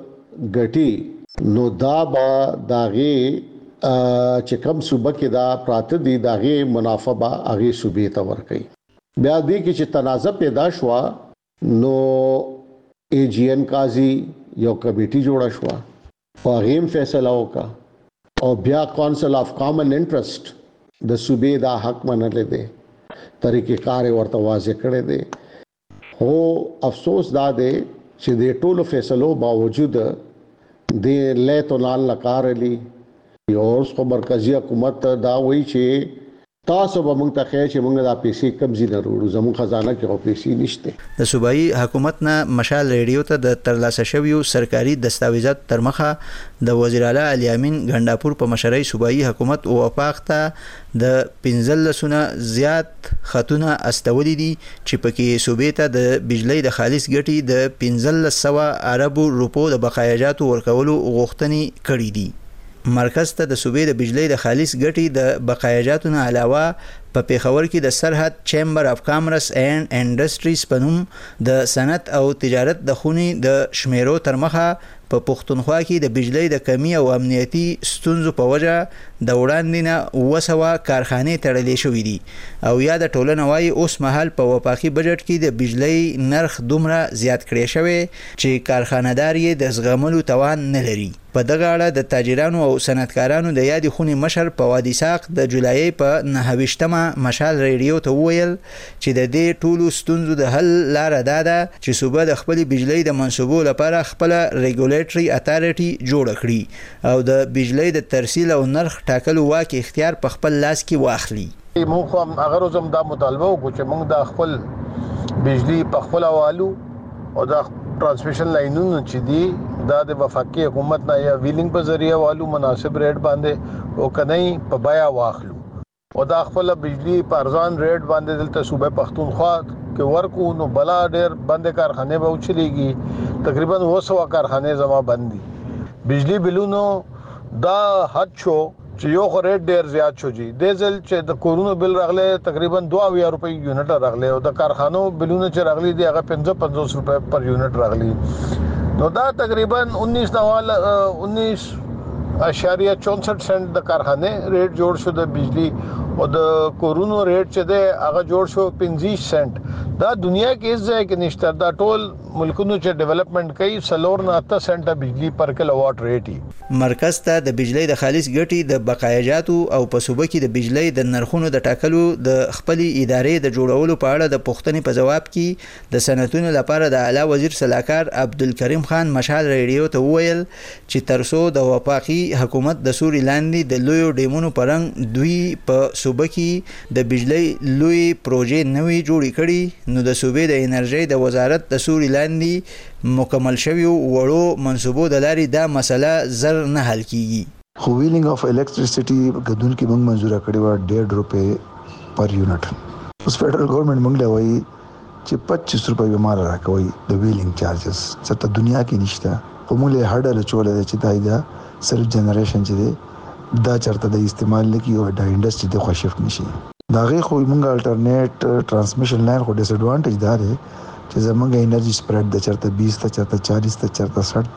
ګټي نو دا با داغي چې کوم صوبه کې دا پراته دي داغي منافع با اغي صوبې ته ورکي. بیا دې کې چې تنازع پیدا شو نو ای جی ان قاضي یو کمیټي جوړه شو او غیم فیصله وکړه او بیا کونسل اف کامن انټرست د صوبې دا حق منلې دي طریقې کار ورته واضح کړي دي. هو افسوس دا دی چې د ټولو فیصلو باوجود د لیتو نال لکارلی یو اوس مرکزی حکومت دا وایي چې تاسو به موږ ته خیر چې موږ د پیسې کمزې نه وروړو زموږ خزانه کې او پیسې نشته. د صوبایي حکومت نه مشال ریډیو ته د ترلاسه شویو سرکاري دستاویزات تر مخه د وزیر اعلی علي امین ګنداپور په مشرۍ صوبایي حکومت او وفاق ته د پنځلسونه زیات خطونه استولې دي چې پکې صوبې ته د بجلی د خالص ګټې د پنځلس سوه ارب روپو د بقایاجاتو ورکولو غوښتنې کړې دي. مرکز ته د صوبې د بجلی د خالص ګټې د بقایاجاتو نه علاوه په پیښور کې د سرحد چیمبر اف کامرس اینڈ انډستریز په نوم د صنعت او تجارت د خونې د شمیرو تر مخه په پختونخوا کې د بجلی د کمی او امنیتي ستونزو په وجه د وړاندې نه وسوه کارخانې تړلې شوې دي او یا د ټولنه وايي اوس مهال په وفاقي بجټ کې د بجلی نرخ دومره زیات کړی شوی چې کارخانه‌دار یې د زغملو توان نه لري. په دغه اړه د تاجرانو او صنعتکارانو د یادې خونې مشر په وادي ساق د جولای په نهویشتمه مشال ریډیو ته وویل چې د دې ټولو ستونزو د حل لاره دا ده چې صوبه د خپل بجلی د منصوبو لپاره خپل ریګولیټري اتارټي جوړ کړي او د بجلی د ترسیل او نرخ ټاکلو واک اختیار په خپل لاس کې واخلي. موږ هم هغه روزم دا مطالبه وکړو چې موږ د خپل بجلی په خپل حوالو او د ترانسمیشن لاینونو چې دي دا د وفاقي حکومت نه یا ویلینګ په ذریعہ والو مناسب ریټ باندې او کني په بیا واخلو او دا خپل بجلی په ارزان ریټ باندې دلته صوبه پختونخوا کې ورکو نو بلا ډېر بند کارخانه به وچلېږي تقریبا وسو کارخانه زما بندي بجلی بلونو دا حد شو چې یو خو ریټ ډېر زیات شو جی دیزل چې د کورونو بل راغله تقریبا دوه اویا روپۍ یونټ راغله او د کارخانو بلونه چې راغلي دي هغه پنځه پنځوس روپۍ پر یونټ راغلي نو دا تقریبا انیس نوال انیس اشاریه چونسठ سنت د کارخانه ریټ جوړ شو د بجلی او د کورونو ریټ چې ده هغه جوړ شو پنځه سنت. دا دنیا کې ځای کې نشته. دا ټول ملکونو چې ډیولپمنٹ کوي سلور نه اته سنت بجلی پر کیلو واټ ریټي. مرکز ته د بجلی د خالص ګټي د بقایجاتو او په صوبه کې د بجلی د نرخونو د ټاکلو د خپلې ادارې د جوړولو په اړه د پوښتنې په جواب کې د صنعتونو لپاره د اعلی وزیر سلاکار عبدالکریم خان مشال ریډیو ته وویل چې ترڅو د وفاقي حکومت د سوري لاندې د لویو ډیمونو پرنګ دوی په صوبه کې د بجلی لوی پروژې نوي جوړې کړي نو د صوبې د انرژي د وزارت د سوري لاندې مکمل شوی وړو منصوبو د لارې دا مسله زر نه حل کیږي. خو ویلینګ اف الکتریسيټي غدون کې موږ منزوره کړی و ډېر روپے پر یونټ. اوس فدرال ګورنمنت موږ له وایي چې پچیس روپے به مال راکوي د ویلینګ چارجز څه دنیا کې نشته. خو موږ له هډه له چولې چې دایدا سلف جنریشن چې دی دا چرته د استعمال لکه یو د انډستری د خوشفت نشي. دا غي خو موږ الټرنیټ ترانسمیشن لاین خو ډیس ایڈوانټیج دا دی چې زمونږ انرژي سپریډ د چرته بیس ته چرته چالیس ته چرته ساઠ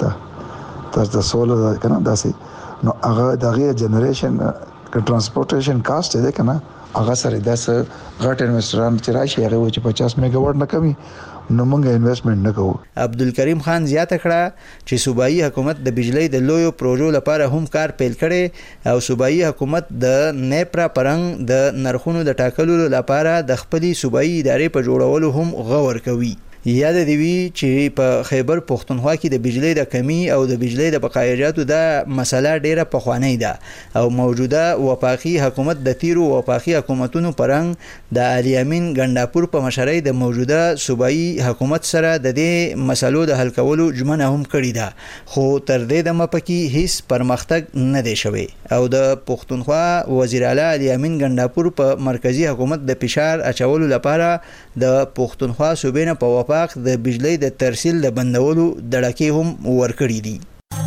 ته تر سولر کنه داسې نو هغه دغه جنریشن ک ترانسپورټیشن کاست دی کنه هغه سره داس غټ انویسټران چې راشي هغه و چې پچاس میگا واټ نه کمی نو موږ انویسټمنٹ نه کوو. عبدالکریم خان زیاته کړه چې صوبایي حکومت د بجلی د لویو پروژو لپاره هم کار پیل کړي او صوبایي حکومت د نیپرا پرنګ د نرخونو د ټاکلو لپاره د خپلې صوبایي ادارې په جوړولو هم غور کوي. یاد دی وی چې په خیبر پښتونخوا کې د بجلی د کمی او د بجلی د بقایجاتو د مسله ډیره پخوانی ده او موجوده وفاقي حکومت د تیرو وفاقي حکومتونو پرنګ د علي امین ګنداپور په مشرۍ د موجوده صوبایي حکومت سره د دې مسلو د حل کولو ژمنه هم کړې ده خو تر دې دمه پکې هیڅ پرمختګ نه دی شوی او د پښتونخوا وزیر اعلی علي امین ګنداپور په مرکزی حکومت د فشار اچولو لپاره د پښتونخوا صوبې نه په پاک د بجلی د ترسیل د بندولو دړکې هم ورکړي دي.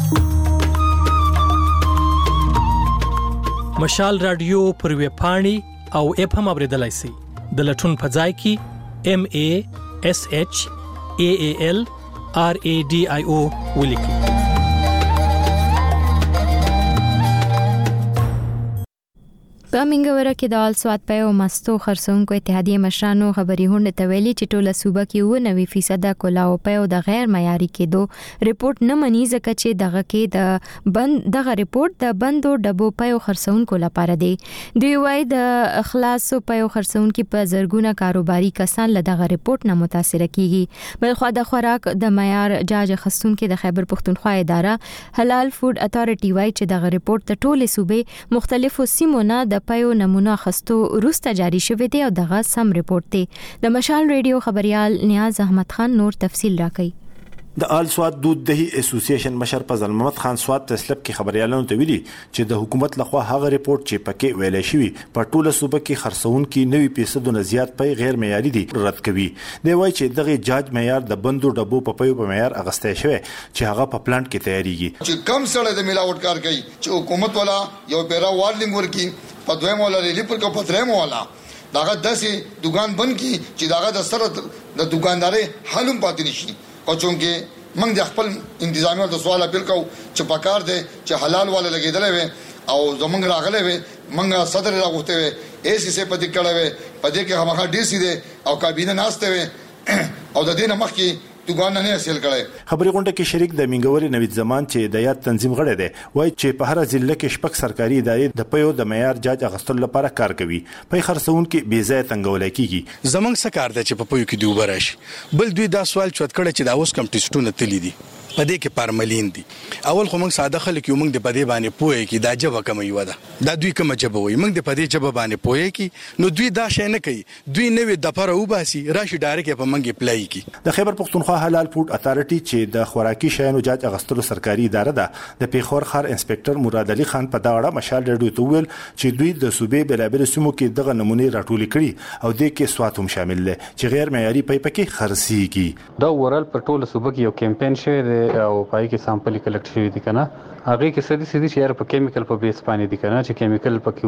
مشال رادیو پر ویب پاڼې او اپ هم اوریدلای شئ. د لټون په ځای کې ام ا اس اچ ا ا ال ار ا ډي آی او ولیکئ. په منګوره کې د آل سواد په مستو خرڅونکو اتحادیه مشرانو خبري هوند ته ویلي چې ټوله صوبه کې و نوي فیصد کولاو په د غیر معیاري کېدو ریپورت نه مني ځکه چې دغه کې د بند دغه ریپورت د بندو ډبو په خرڅونکو لپاره دی. دوی وايي د اخلاص په خرڅونکو په زرګونه کاروباري کسان له دغه ریپورت نه متاثر کیږي. بلخو د خوراک د معیار جاج خستونکو د خیبر پښتونخوا اداره حلال فود اتھارټي وايي چې دغه ریپورت د ټوله صوبې مختلفو سیمو نه د پایو نمونه خستو روسته جاری شوی دی او دغه سم ریپورت دی. د مشال ریډیو خبريال نیاز احمد خان نور تفصیل راکړي. د آل سواد دود دهي اسوسییشن مشر فضل محمد خان سواد تسلب کې خبريالانو ته ویلي چې د حکومت لخوا هغه ریپورت چې پکې ویل شوی په ټوله صوبه کې خرڅون کې نوي فیصدونه زیات پي غیر معیاري دي رد کوي. دی وایي چې دغه جاج معیار د بندو ډبو په پيو په معیار اغسته شوی چې هغه په پلانټ کې تیاریږي. چې کم سره د ملاوټ کار کوي چې حکومت والا یو پیرا وارننګ ورکي په دویم ولا ریلی پر کو پتریم والا داغه داسې دکان بند کی چې داغه د سره د دکانداري حلم پاتې نشي. او چونکه موږ د خپل انتظامیو د سوال اپیل کوو چې پکار دی چې حلال والا لګیدلې وي او زمونږ راغلې وي موږ صدر راغوته وي ایسي سه پدې کړه وي پدې کې هغه ډي سي دي او کابینه ناشته وي او د دینه مخ کې دغه نه حاصل کړي. خبري غونډه کې شریک د منګوري نوید زمان چې د یاد تنظیم غړی دی وایي چې په هر ضلع کې شپږ سرکاري ادارې د پيو د معیار جاج اغستلو لپاره کار کوي. په خرڅون کې بې ځای تنګول کیږي. زمنګ سکار د چې په پيو کې دی وبرش بل دوی دا سوال چوت کړي چې دا اوس کم ټیسټونه تللی دي پدې کې پارملین دي. اول خو موږ ساده خلک یو موږ د پدې باندې پوهه کې دا جواب کم یو ده دا دوی کوم جواب وي موږ د پدې جواب باندې پوهه کې نو دوی دا شي نه کوي دوی نوې د پر او باسي راشي ډایرک په منګي پلای کې. د خیبر پښتونخوا حلال فود اتھارټي چې د خوراکي شیانو جاج اغستلو سرکاري اداره ده د پیښور خار انسپکټر مراد علي خان په دا اړه مشال ریډیو ته ویل چې دوی د صوبې بلابل سیمو کې دغه نمونه راټول کړي او د کې سوات هم شامل دي چې غیر معیاري پي پکې خرسيږي. دا اورال په ټوله صوبه کې یو کمپاین شوی او پای کې سامپل کلیکټ شوی دي کنه هغه کې سدي سدي چې یار په کیمیکل په بیس باندې دي کنه چې کیمیکل پکې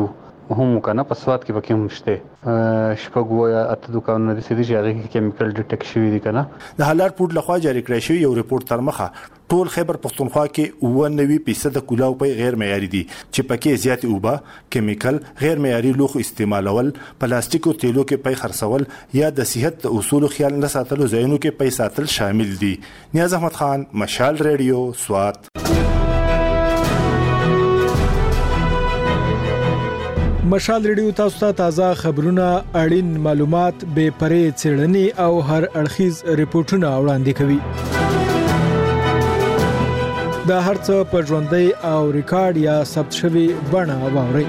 هم کنه په سواد کې پکې هم شته شپږ یا اته دکانونه د سړي چې هغه کیمیکل ډیټیکټ شوی دي کنه. د حالات پورت لخوا جاری کړی شوی یو ریپورت تر مخه ټول خیبر پښتونخوا کې نوي فیصد کولاو په غیر معیاري دي چې پکې زیات اوبه کیمیکل غیر معیاري لوخ استعمالول پلاستیک او تیلو کې پي خرڅول یا د صحت اصول خیال نه ساتلو ځایونو کې پي ساتل شامل دي. نیاز احمد خان، مشال ریډیو، سوات. مشال ریډیو تاسو ته تازه خبرونه، اړین معلومات، بې پرې څېړنې او هر اړخیز ریپورتونه وړاندې کوي. دا هرڅه په ژوندۍ او ریکارډ یا ثبت شوی بڼه واورئ.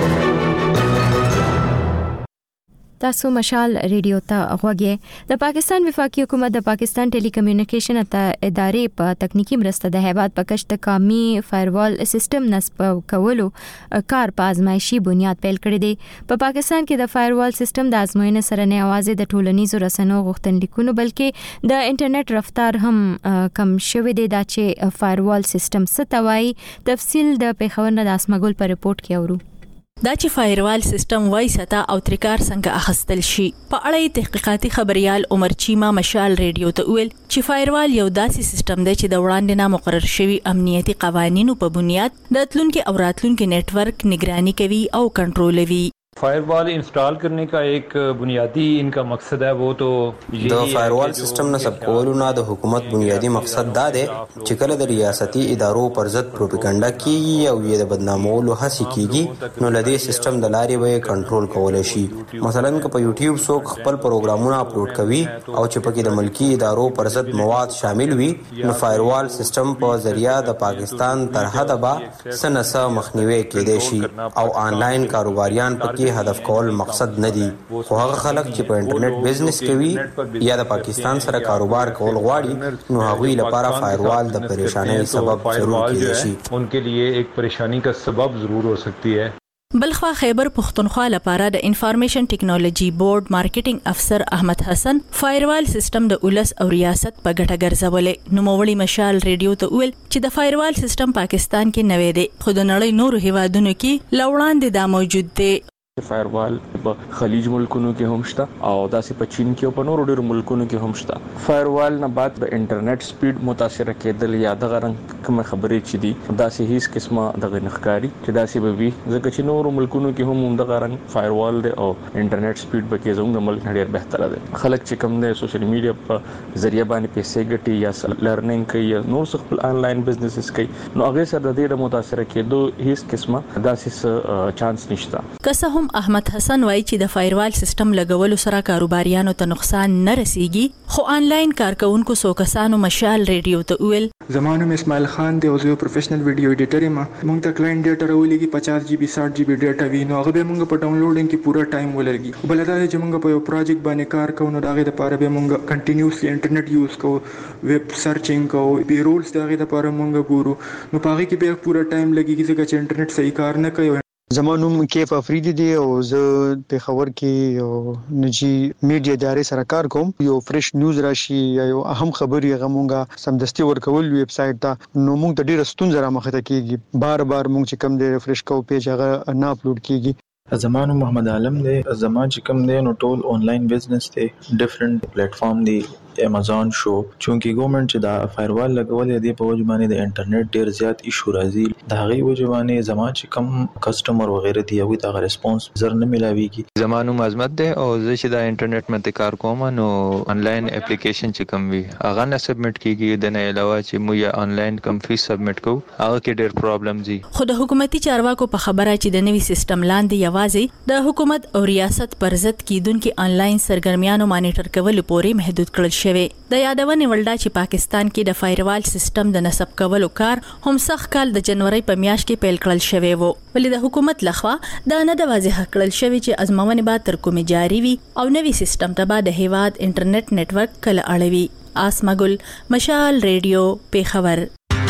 تاسو مشال ریډیو ته غوږی. د پاکستان وفاقي حکومت د پاکستان ټيلي کمیونیکیشن ادارې په تکنیکی مرسته د هیواد په کچه د قومي فایروال سیستم نصب کولو کار په ازمایشي بنیاد پیل کړی دی. په پاکستان کې د فایروال سیستم د ازموینې سره نه یوازې د ټولنیزو رسنیو غوښتنلیکونو بلکې د انټرنیټ رفتار هم کم شوی دی. دا چې فایروال سیستم څه ته وایي تفصیل د پیښور نه د اسمګل په ریپورت کې اورو. دا چې فایروال سیستم وای ستا او تریکار څنګه اخستل شي په اړه تحقیقاتي خبريال عمر چیما مشال ریډیو ته ویل چې فایروال یو داسې سیستم دی چې د وړاندې نه مقرر شوی امنیتي قوانینو په بنیاد د اتلونکو او راتلونکو نیټورک نگرانی کوي او کنټرولوي. Firewall install करने का एक बुनियादी इनका मकसद है वो तो د فایروال سیستم نصب کولو نه د حکومت بنیادی مقصد دا دی چې کله د ریاستي ادارو پر ضد پروپاګاندا کیږي او یې د بدنامولو هڅه کیږي نو لدې سیستم د لارې به کنټرول کولای شي. مثلا که په یوټیوب څوک خپل پروګرامونه اپلوډ کوي او چې پکې د ملکی ادارو پر ضد مواد شامل وي نو فایروال سیستم په ذریعہ د پاکستان تر حده به سنسه مخنیوي کېدای شي او آنلاین کاروباریان پکې هدف کول مقصد نه دی. خو هغه خلک چې په انټرنیټ بزنس کوي یا د پاکستان سره کاروبار کول غواړي نو هغوی لپاره فایروال د پریشانی سبب ضرور کېدای شي. उनके लिए एक परेशानी का सबब जरूर हो सकती है. بلخوا خیبر پختونخوا لپاره د انفارمیشن ټیکنالوژي بورډ مارکیټینګ افسر احمد حسن فایروال سیستم د اولس او ریاست په ګټه ګرځولې. نو موړي مشال ریډیو ته ویل چې د فایروال سیستم پاکستان کې نوې دی خو د نړۍ نورو هیوادونو کې لوړاندې دا موجود دی. فایروال په خلیج ملکونو کې هم شته او داسې په چین کې او په نورو ډېرو ملکونو کې هم شته. فایروال نه بعد د انټرنیټ سپیډ متاثر کېدل یا د غرنګ کوم خبرې چې دي داسې هیڅ قسمه د غنخکاری چې داسې به وي ځکه چې نورو ملکونو کې هم د غرنګ فایروال دی او انټرنیټ سپیډ به کې زموږ د ملک ډېر بهتره دی. خلک چې کوم د سوشل میډیا په ذریعہ باندې پیسې ګټي یا لرنینګ کوي یا نور څه خپل آنلاین بزنسز کوي نو هغه سره د دې د متاثر کېدو هیڅ قسمه داسې چانس نشته. که هم احمد حسن وایي چې د فایروال سیستم لګولو سره کاروباریانو ته نقصان نه رسیږي خو آنلاین کارکونکو څو کسانو مشال ریډیو ته ویل زمانو اسماعیل خان دی او زه پروفیشنل ویډیو ایډیټر یم. موږ ته کلاینټ ډیټا راولېږي پچاس جی بي ساठ جی بي ډیټا وي نو هغه به موږ په ډاونلوډینګ کې پورا ټایم ولرګي. بل دا چې موږ په یو پروجیکټ باندې کار کوو نو دا غي د پاره به موږ کنټینیوسلی انټرنیټ یوز کوو ویب سرچینګ کوو بي رولز دا غي د پاره موږ ګورو نو پاره کې به پورا ټایم لګيږي ځکه چې انټرنیټ صحیح کار نه کوي. زمانوم کیف افریدی دی او زه په خبر کې یو نجی میډیا ادارې سره کار کوم. یو فریش نیوز راشي یا یو اهم خبري غمونګه سمدستي ورکول ویب سټ ته نو موږ ته ډیره ستونزه را مخه ته کیږي. بار بار موږ چې کم دی ریفریش کوو پیج هغه نه اپلوډ کیږي. زمانو محمد عالم دی. زمان چې کم دی نو ټول آنلاین بزنس دی ډیفرنٹ پلیټ فارم دی امازون شو چونکی ګورنمنت چې دا فایروال لګولې دی په وجه باندې د انټرنیټ ډیر زیات ایشو راځي. دا غي وجه باندې زمان چې کم کسٹمر وغیرہ دی او دا ریسپانس زر نه ملاويږي. زمانو مزمت دی او زه چې دا انټرنیټ مته کار کوم نو آنلاین اپلیکیشن چې کم وي هغه نه سبمټ کیږي. د نه علاوه چې مو یا آنلاین کم فیس سبمټ کو هغه کې ډیر پرابلم دي. خو د حکومتي چارواکو په خبره چې د نوي سیستم لاندې یوازې د حکومت او ریاست پر ضد کیدونکو آنلاین سرګرمیانو مانیټر کول پورې محدود کړل شوی. د یادونه ولدا چې پاکستان کې د فایروال سیستم د نصب کولو کار هم سخت کال د جنوري په میاشت کې پیل کړل شوی وو ولې د حکومت لخوا دا نه د واضح کړل شوی چې ازموونه به تر کومه جاری وي او نوي سیستم ته به د هیواد انټرنیټ نیټورک کله اړوي. آسمګل مشال ریډیو پیښور.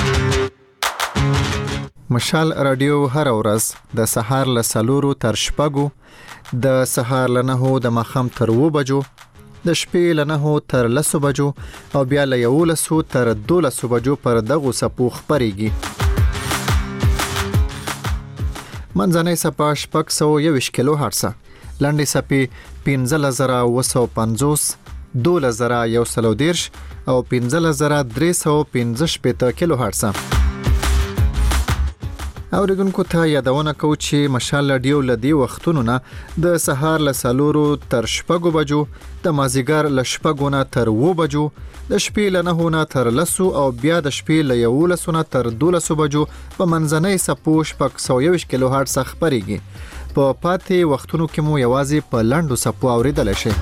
مشال رادیو هر ورځ د سهار له سلورو تر شپږو د سهار له نهو د مخام تر و بجو د شپې له نهو تر لسو بجو او بیا له یولسو تر دولسو بجو پر دغو سپو خپرېږي. منځنۍ صفه شپږ سوه یوویشت کیلو هرتز، لنډې صفې پنځلس زره اوه سوه پنځوس، دولس زره یو سل دېرش او پنځلس زره درې سوه پنځه شپېته کیلو هرتز. اوریدونکو ته یادونه کوو چې مشال رادیو لدی وختونو نه د سهار له سلورو تر شپږو بجو، د مازیګر له شپږو نه تر اووه بجو، د شپې له نهو نه تر لسو او بیا د شپې له یولسو نه تر دولسو بجو په منځنۍ صفو شپږ سوه یوویشت کیلو هرتز خپرېږي. په پاتې وختونو کې مو یوازې په لنډو صفو اوریدلی شئ.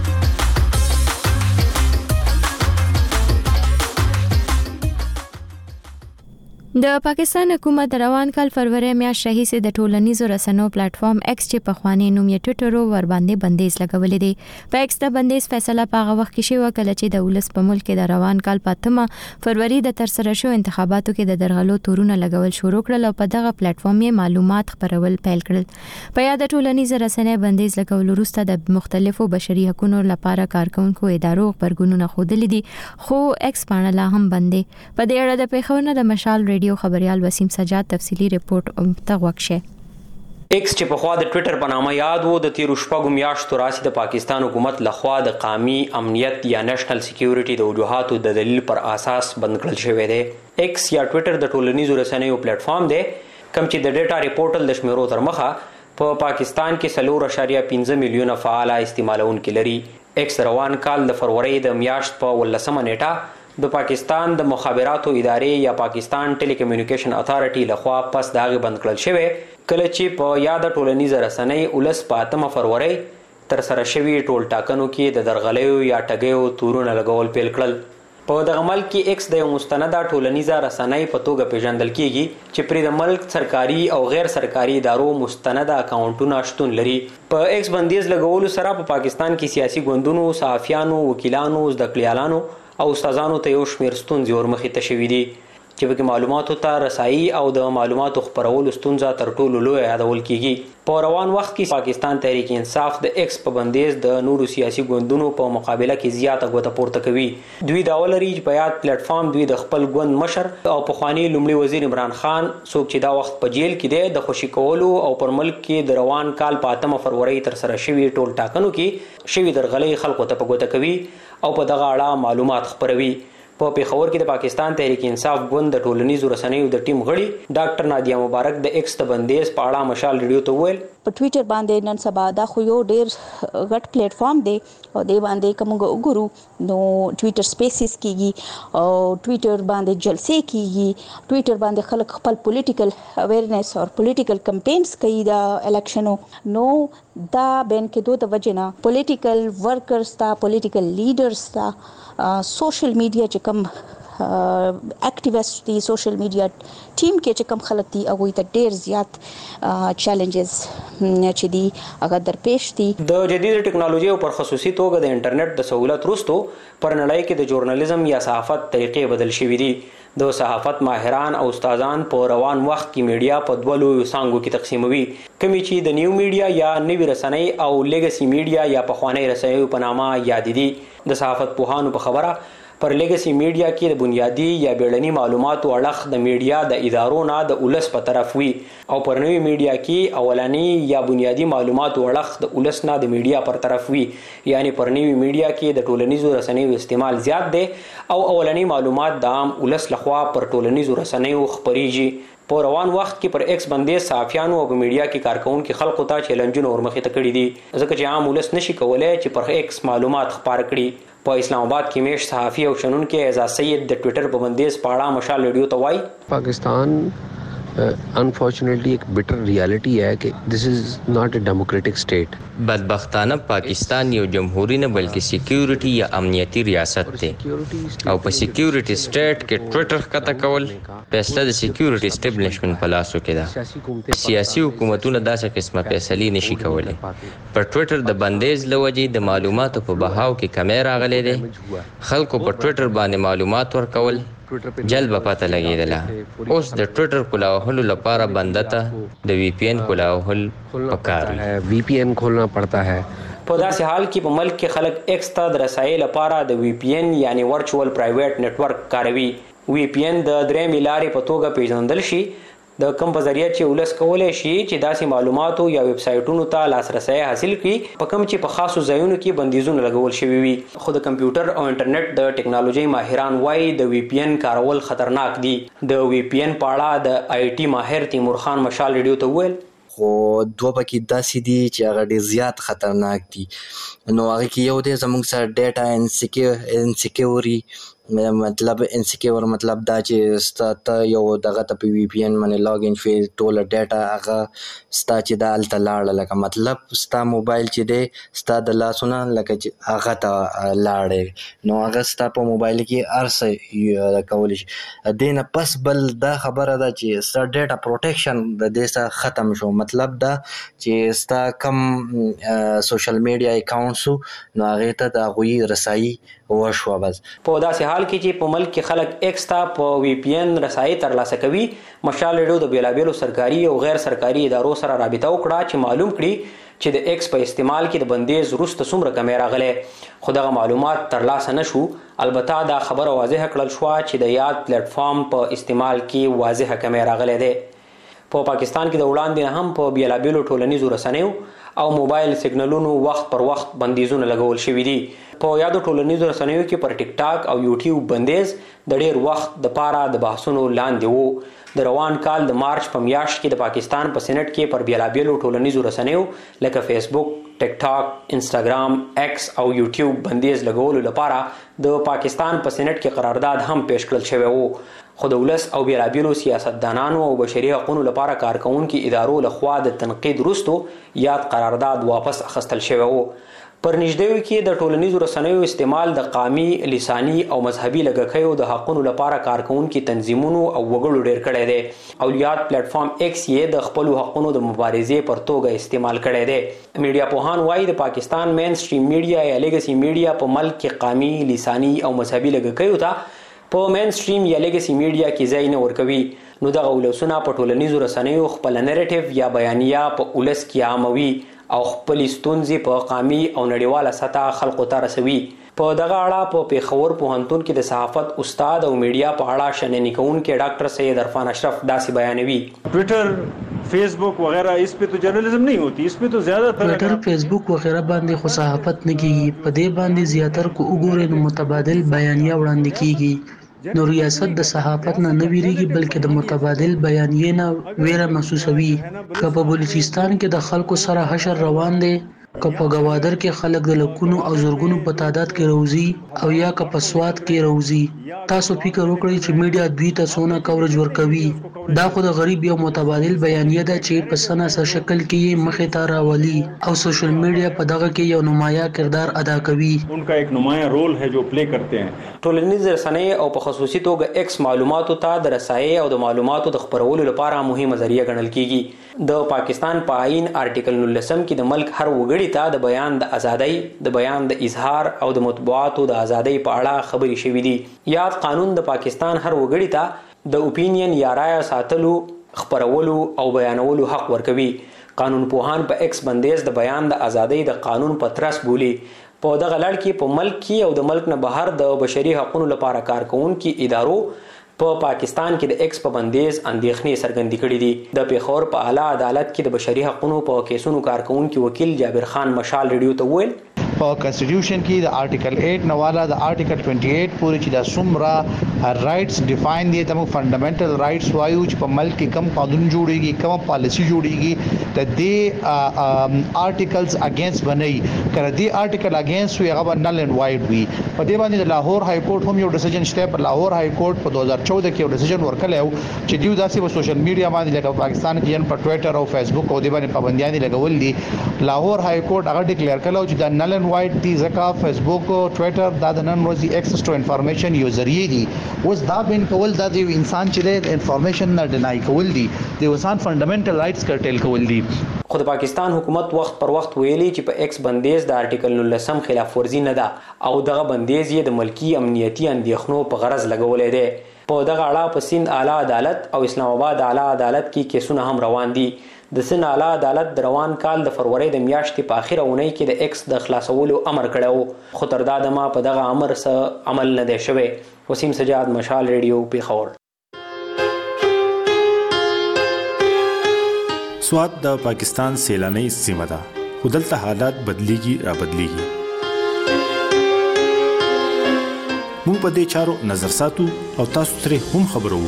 د پاکستان حکومت روان کال فروری میاشت راهیسې د ټولنیزو رسنیو پلیټ فارم ایکس چې په خواني نوم یې ټویټر ور باندې بندیز لګولې دي. په ایکس د بندیز فیصله په هغه وخت کې شوه کله چې د ولس په ملک کې د روان کال په اتمه فروری د ترسره شو انتخاباتو کې د درغلو تورونه لګول شروع کړل او په دغه پلیټ فارم یې معلومات خپرول پیل کړل. په یاد ټولنیزو رسنیو بندیز لګول وروسته د مختلفو بشري حقوقو لپاره کارکونکو ادارو خبرګونونه خوده دي، خو ایکس باندې لا هم بندي. په دې اړه د پیښور د مشال ریډیو خبريال وسیم سجاد تفصیلی ریپورت تغوښه. ایکس چې په خوا د ټویټر په نامه یاد وو د تیرو شپږو میاشتو راځي د پاکستان حکومت لخوا د قومي امنیت یا نېشنل سکیورټي د وجوهاتو د دلیل پر اساس بند کړل شوی دی. ایکس یا ټویټر د ټولنیزو رسنیو پلیټ فارم دی کوم چې د ډیټا ریپورټل د شمیرو تر مخه په پاکستان کې څلور اعشاریه پنځه میلیونه فعال استعمالونکي لري. ایکس روان کال د فروری د میاشت په ولسمه نیټه د پاکستان د مخابراتو ادارې یا پاکستان ټیلی کمیونیکیشن اتھارټي لخوا پس داغه بند کړل شوی کله چې په یاد ټولنیزه رسنۍ ولس په اتمه فروری تر سره شوی ټول ټاکنو کې د درغلیو یا ټګیو تورونه لګول پیل کړل. په دغه ملک کې ایکس د یو مستنده ټولنیزه رسنۍ په توګه پیژندل کیږي چې پر د ملک سرکاري او غیر سرکاري ادارو مستنده اکاونټونه شتون لري. په ایکس بندیز لګولو سره په پاکستان کې سیاسي ګوندونو، صحافیانو، وکیلانو، زده کړیالانو او استادانو ته یو شمیر ستونزې ورمخې ته شوې دي چې په معلوماتو ته رسایي او د معلوماتو خپرولو ستونزه تر ټولو لوی یادول کیږي. په روان وخت کې پاکستان تحریک انصاف د ایکس په بندیز د نورو سیاسي ګوندونو په مقابله کې زیاته ګوته پورته کوي. دوی دا ولري چې په یاد پلیټ فارم دوی د خپل ګوند مشر او پخوانی لومړي وزیر عمران خان څوک چې دا وخت په جیل کې دی د خوشي کولو او پر ملک کې د روان کال په اتمه فروری تر سره شوی ټول ټاکنو کې شوی درغلي خلکو ته په ګوته کوي او په دغه اړه معلومات خپروي. په پیښور کې د پاکستان تحریک انصاف ګوند د ټولنیزو رسنیو د ټیم غړي ډاکټر نادیه مبارک د ایکس د بندیز په اړه مشال ریډیو ته وویل په ټویټر باندې نن سبا دا خو یو ډیر غټ پلیټ فارم دی او دی باندې کوم وګورو نو ټویټر سپیسز کیږي او ټویټر باندې جلسې کیږي، ټویټر باندې خلک خپل پولیټیکل اویرنس او پولیټیکل کمپینز کوي د الیکشنو. نو دا بین کې دوه د وجنه پولیټیکل ورکرز تا پولیټیکل لیډرز تا سوشل میډیا چې کوم اکټیویسټ دي، سوشل میډیا ټیم کې چې کوم خلک دي هغه ته ډیر زیات چیلنجز چې دي هغه درپېښ دي. د جدید ټکنالوژي او پر خصوصي توګه د انټرنیټ د سہولت وروسته پر نړۍ کې د ژورنالیزم یا صحافت طریقې بدل شوې دي. د صحافت ماهران او استادان په روان وخت کې میډیا په دوه لویو څانګو کې تقسیموي، کومې چې د نیو میډیا یا نوې رسنۍ او لیګسي میډیا یا پخوانی رسنیو په نامه یاد دي. د صحافت پوهانو په خبره پر لیګسي میډیا کې د بنیادی یا بیړني معلوماتو اړخ د میډیا د ادارو نه د ولس په طرف وي او پر نوې میډیا کې اولنی یا بنیادی معلوماتو اړخ د ولس نه د میډیا پر طرف وي. یعنی پر نوې میډیا کې د ټولنیزو رسنیو استعمال زیات دی او اولنی معلومات د عام ولس لخوا پر ټولنیزو رسنیو خپریږي. په روان وخت کې پر ایکس باندې صحافیانو او میډیا کې کارکونکو خلکو ته چیلنجونه ورمخې ته کړي دي ځکه چې عام ولس نشي کولای چې پر ایکس معلومات خپاره کړي. په اسلام آباد کې میش صحافي او شنونکي اعزاز سید د ټویټر په بندیز په اړه مشال ریډیو ته وایي پاکستان انفارچونیٹلی ایک بٹر ریالٹی ہے کہ دس از ناٹ اے ڈیموکریٹک سٹیٹ. بدبختانه پاکستان یو جمهوریت نه بلکې سکیورټي یا امنیتي ریاست دی او په سکیورټي سټیټ کې ټویټر کته کول فیصله د سکیورټي اسټابلیشمنت په لاسو کې ده. سیاسي حکومتونه داسې قسمه فیصلې نشي کولای. پر ټویټر د بندیز لوجې د معلوماتو په بهاو کې کمی راغلی دی. خلکو په ټویټر باندې معلومات ورکول جلب پته لګیدله. اوس د ټویټر کولاوهلو لپاره بندته د وی پی ان کولاوهل پکار وی پی ان کھولنا پڑتا ہے. په داسې حال کې په ملک کې خلک ایکس ته د رسایل لپاره د وی پی ان یعنی ورچوال پرایویټ نتورک کاروي. وی پی ان د درې ملارې په توګه پیژندل شي د کوم په ذریعہ چې ولس کولای شي چې داسې معلوماتو یا ویب سایټونو ته لاسرسي حاصل کړي په کوم چې په خاصو ځایونو کې بندیزونه لګول شوي وي. خو د کمپیوټر او انټرنیټ د ټکنالوژي ماهران وایي د وی پی ان کارول خطرناک دي. د وی پی ان په اړه د آی ټي ماهر تیمور خان مشال ریډیو ته وویل خو دوه پکې داسې دي چې هغه ډېر زیات خطرناک دي. نو هغه کې یو دی زموږ سره ډیټا انسیکیوري مطلب انسیکیور مطلب دا چې ستا یو دغه ته په وی پی ان باندې لاګ ان شوې ټوله ډیټا هغه ستا چې دا هلته لاړه لکه مطلب ستا موبایل چې دی ستا د لاسونه لکه چې هغه ته لاړې نو هغه ستا په موبایل کې هر څه کولی شي. دې نه پس بل دا خبره ده چې ستا ډیټا پروټیکشن د دې څخه ختم شو. مطلب دا چې ستا کم سوشل میډیا اکاونټس نو هغې ته د هغوی رسایي وشوه. بس په داسې حال کې چې په ملک کې خلک ایکس ته په وی پی ان رسایي ترلاسه کوي مشال ریډیو د بیلابیلو سرکاري او غیر سرکاري ادارو سره رابطه وکړه چې معلوم کړي چې د ایکس په استعمال کې د بندیز وروسته څومره کمې راغلی خو دغه معلومات ترلاسه نشو. البته دا خبره واضحه کړل شوه چې د یاد پلیټ فارم په استعمال کې واضحه کمې راغلی دی. په پاکستان کې د وړاندې نه هم په بیلابیلو ټولنیزو رسنیو او موبایل سیګنلونو وخت پر وخت بندیزونه لګول شوي دي. په یادو ټولنیزو رسنیو کې پر ټیک ټاک او یوټیوب بندیز د ډیر وخت د پاره د بحثونو لاندې وو. د روان کال د مارچ په میاشت کې د پاکستان په سېنات کې پر بیلابیلو ټولنیزو رسنیو لکه فیسبوک، ټیک ټاک، انسټاګرام، ایکس او یوټیوب بندیز لګولو لپاره د پاکستان په سېنات کې قرارداد هم پیش کړل شوی وو. خو د ولس او بیلابیلو سیاستدانانو او بشري حقوقو لپاره کارکونکو ادارو لخوا د تنقید وروسته یاد قرارداد واپس اخیستل شوی وو. پر نږدې کې د ټولنیزو رسنیو استعمال د قامي، لساني او مذهبي لږکیو د حقوقو لپاره کارکونکو تنظیمونو او وګړو ډیر کړی دی او یاد پلیټ فارم ایکس یې د خپل حقوقو د مبارزې پر توګه استعمال کړی دی. میډیا پوهان وایي د پاکستان مین سټریم میډیا یا لیګسي میډیا په ملک کې قامي، لساني او مذهبي لږکیو ته په مین سټریم یا لیګسي میډیا کې ځای نه ورکوي. نو دغه ولسونه په ټولنیزو رسنیو خپل نریټیو یا بیانیه په ولس کې عاموي او خپل ستونزې په قامي او نړیواله سطح خلکو ته رسوي. په دغه اړه په پیښور پوهنتون کې د صحافت استاد او میډیا په اړه شننې کوونکی ډاکټر سید عرفان اشرف داسې بیانوي. ټویټر، فیسبुक वगैरह इस पे तो जर्नलिज्म नहीं होती, इस पे तो ज्यादातर ټویټر، فیسبुक وغیرہ باندې خو صحافت نه کیږي. په دې باندې زیاتره کو وګورئ نو متبادل بیانیه وړاندې کیږي. نو ریاست د صحافت نه نه ویریږي بلکې د متبادل بیانیې نه ویره محسوسوي. که په بلوچستان کې د خلکو سره حشر روان دی، که په گوادر کې خلک د لکونو او زرګونو په تعداد کې روزي او یا که په سواد کې روزي، تاسو فکر وکړئ چې میډیا دوی ته څونه کوریج ورکوي. دا خو د غریب یو متبادل بیانیه ده چې په سناسه شکل کې یې مخې ته راولي او سوشل میډیا په دغه کې یو نمایاں کردار ادا کوي. انکا ایک نمایاں رول ہے جو پلی کرتے ہیں. ټولنیز رسنۍ او په خصوصي توګه ایکس معلوماتو ته د رسایي او د معلوماتو د خپرولو لپاره مهمه ذریعہ ګڼل کیږي. د پاکستان په آئین آرټیکل نولسم کې د ملک هر وګړي ته د بیان د ازادۍ، د بیان د اظهار او د مطبوعاتو د ازادۍ په اړه خبرې شوې دي. یاد قانون د پاکستان هر وګړي ته د اپینین یا رایه ساتلو، خپرولو او بیانولو حق ورکوي. قانون پوهان په ایکس بندیز د بیان د ازادۍ د قانون په ترڅ بولي. په دغه لړ کې په ملک کې او د ملک نه بهر د بشري حقوقو لپاره کارکونکو ادارو په پا پاکستان کې د ایکس په بندیز اندېښنې څرګندې کړې دي. د پیښور په اعلی عدالت کې د بشري حقوقو په کیسونو کارکونکو وکیل جابر خان مشال ریډیو ته وویل په کنسټیټیوشن کې د آرټیکل اټ نواله د آرټیکل اټوائیس پورې چې د سمرا رائټس ډیفاین دي ته فندامنټل رائټس وایو چې په ملک کې کم قانون جوړیږي، کم پالیسی جوړیږي، د دې آرټیکلز اگینست بنئ کړه دي آرټیکل اگینست وی هغه نل اینڈ وایډ وی. په دې باندې د لاهور های کورټ هم یو ډیسیژن شته. په لاهور های کورټ په دوه هزار چودہ کې یو ډیسیژن ورکړی چې دیو داسې په سوشل میډیا باندې لکه پاکستان کې جن په ټویټر او فیسبوک او دې باندې پابندیاں لګول دي. لاهور های کورټ هغه ډیکلیئر کړو چې د نل اینڈ وایډ دي ځکه فیسبوک او ټویټر دا د نن ورځې ایکسس ټو انفارمیشن یو ذریعہ دي. اوس دا بین کول دا د انسان چې د انفارمیشن نه ډینای کول دي، د انسان فندامنټل رائټس کرټل کول دي. خو د پاکستان حکومت وخت پر وخت ویلي چې په ایکس بندیز د آرټیکل نولسم خلاف ورزي نه ده او دغه بندیز یې د ملکی امنیتي اندېښنو په غرض لګولې ده. په دغه اړه په سند اعلی عدالت او اسلام آباد اعلی عدالت کې کیسونه هم روان دي. د سند اعلی عدالت د روان کال د فروری د میاشتې په اخیره اونۍ کې د ایکس د خلاصولو امر کړی، خو تر دا دمه په دغه امر څه عمل نه دی شوی. وسیم سجاد، مشال ریډیو، پیښور. سوات د پاکستان سیلاني سیمه ده، خو دلته حالات بدلیږي را بدلیږي. موږ په دې چارو نظر ساتو او تاسو ترې هم خبرو.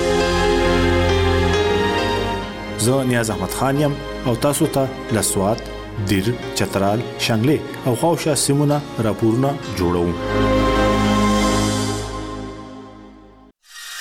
زه نیاز احمد خان یم او تاسو ته له سوات، دیر، چترال، شانګلې او خواوشا سیمونه راپورونه جوړوم.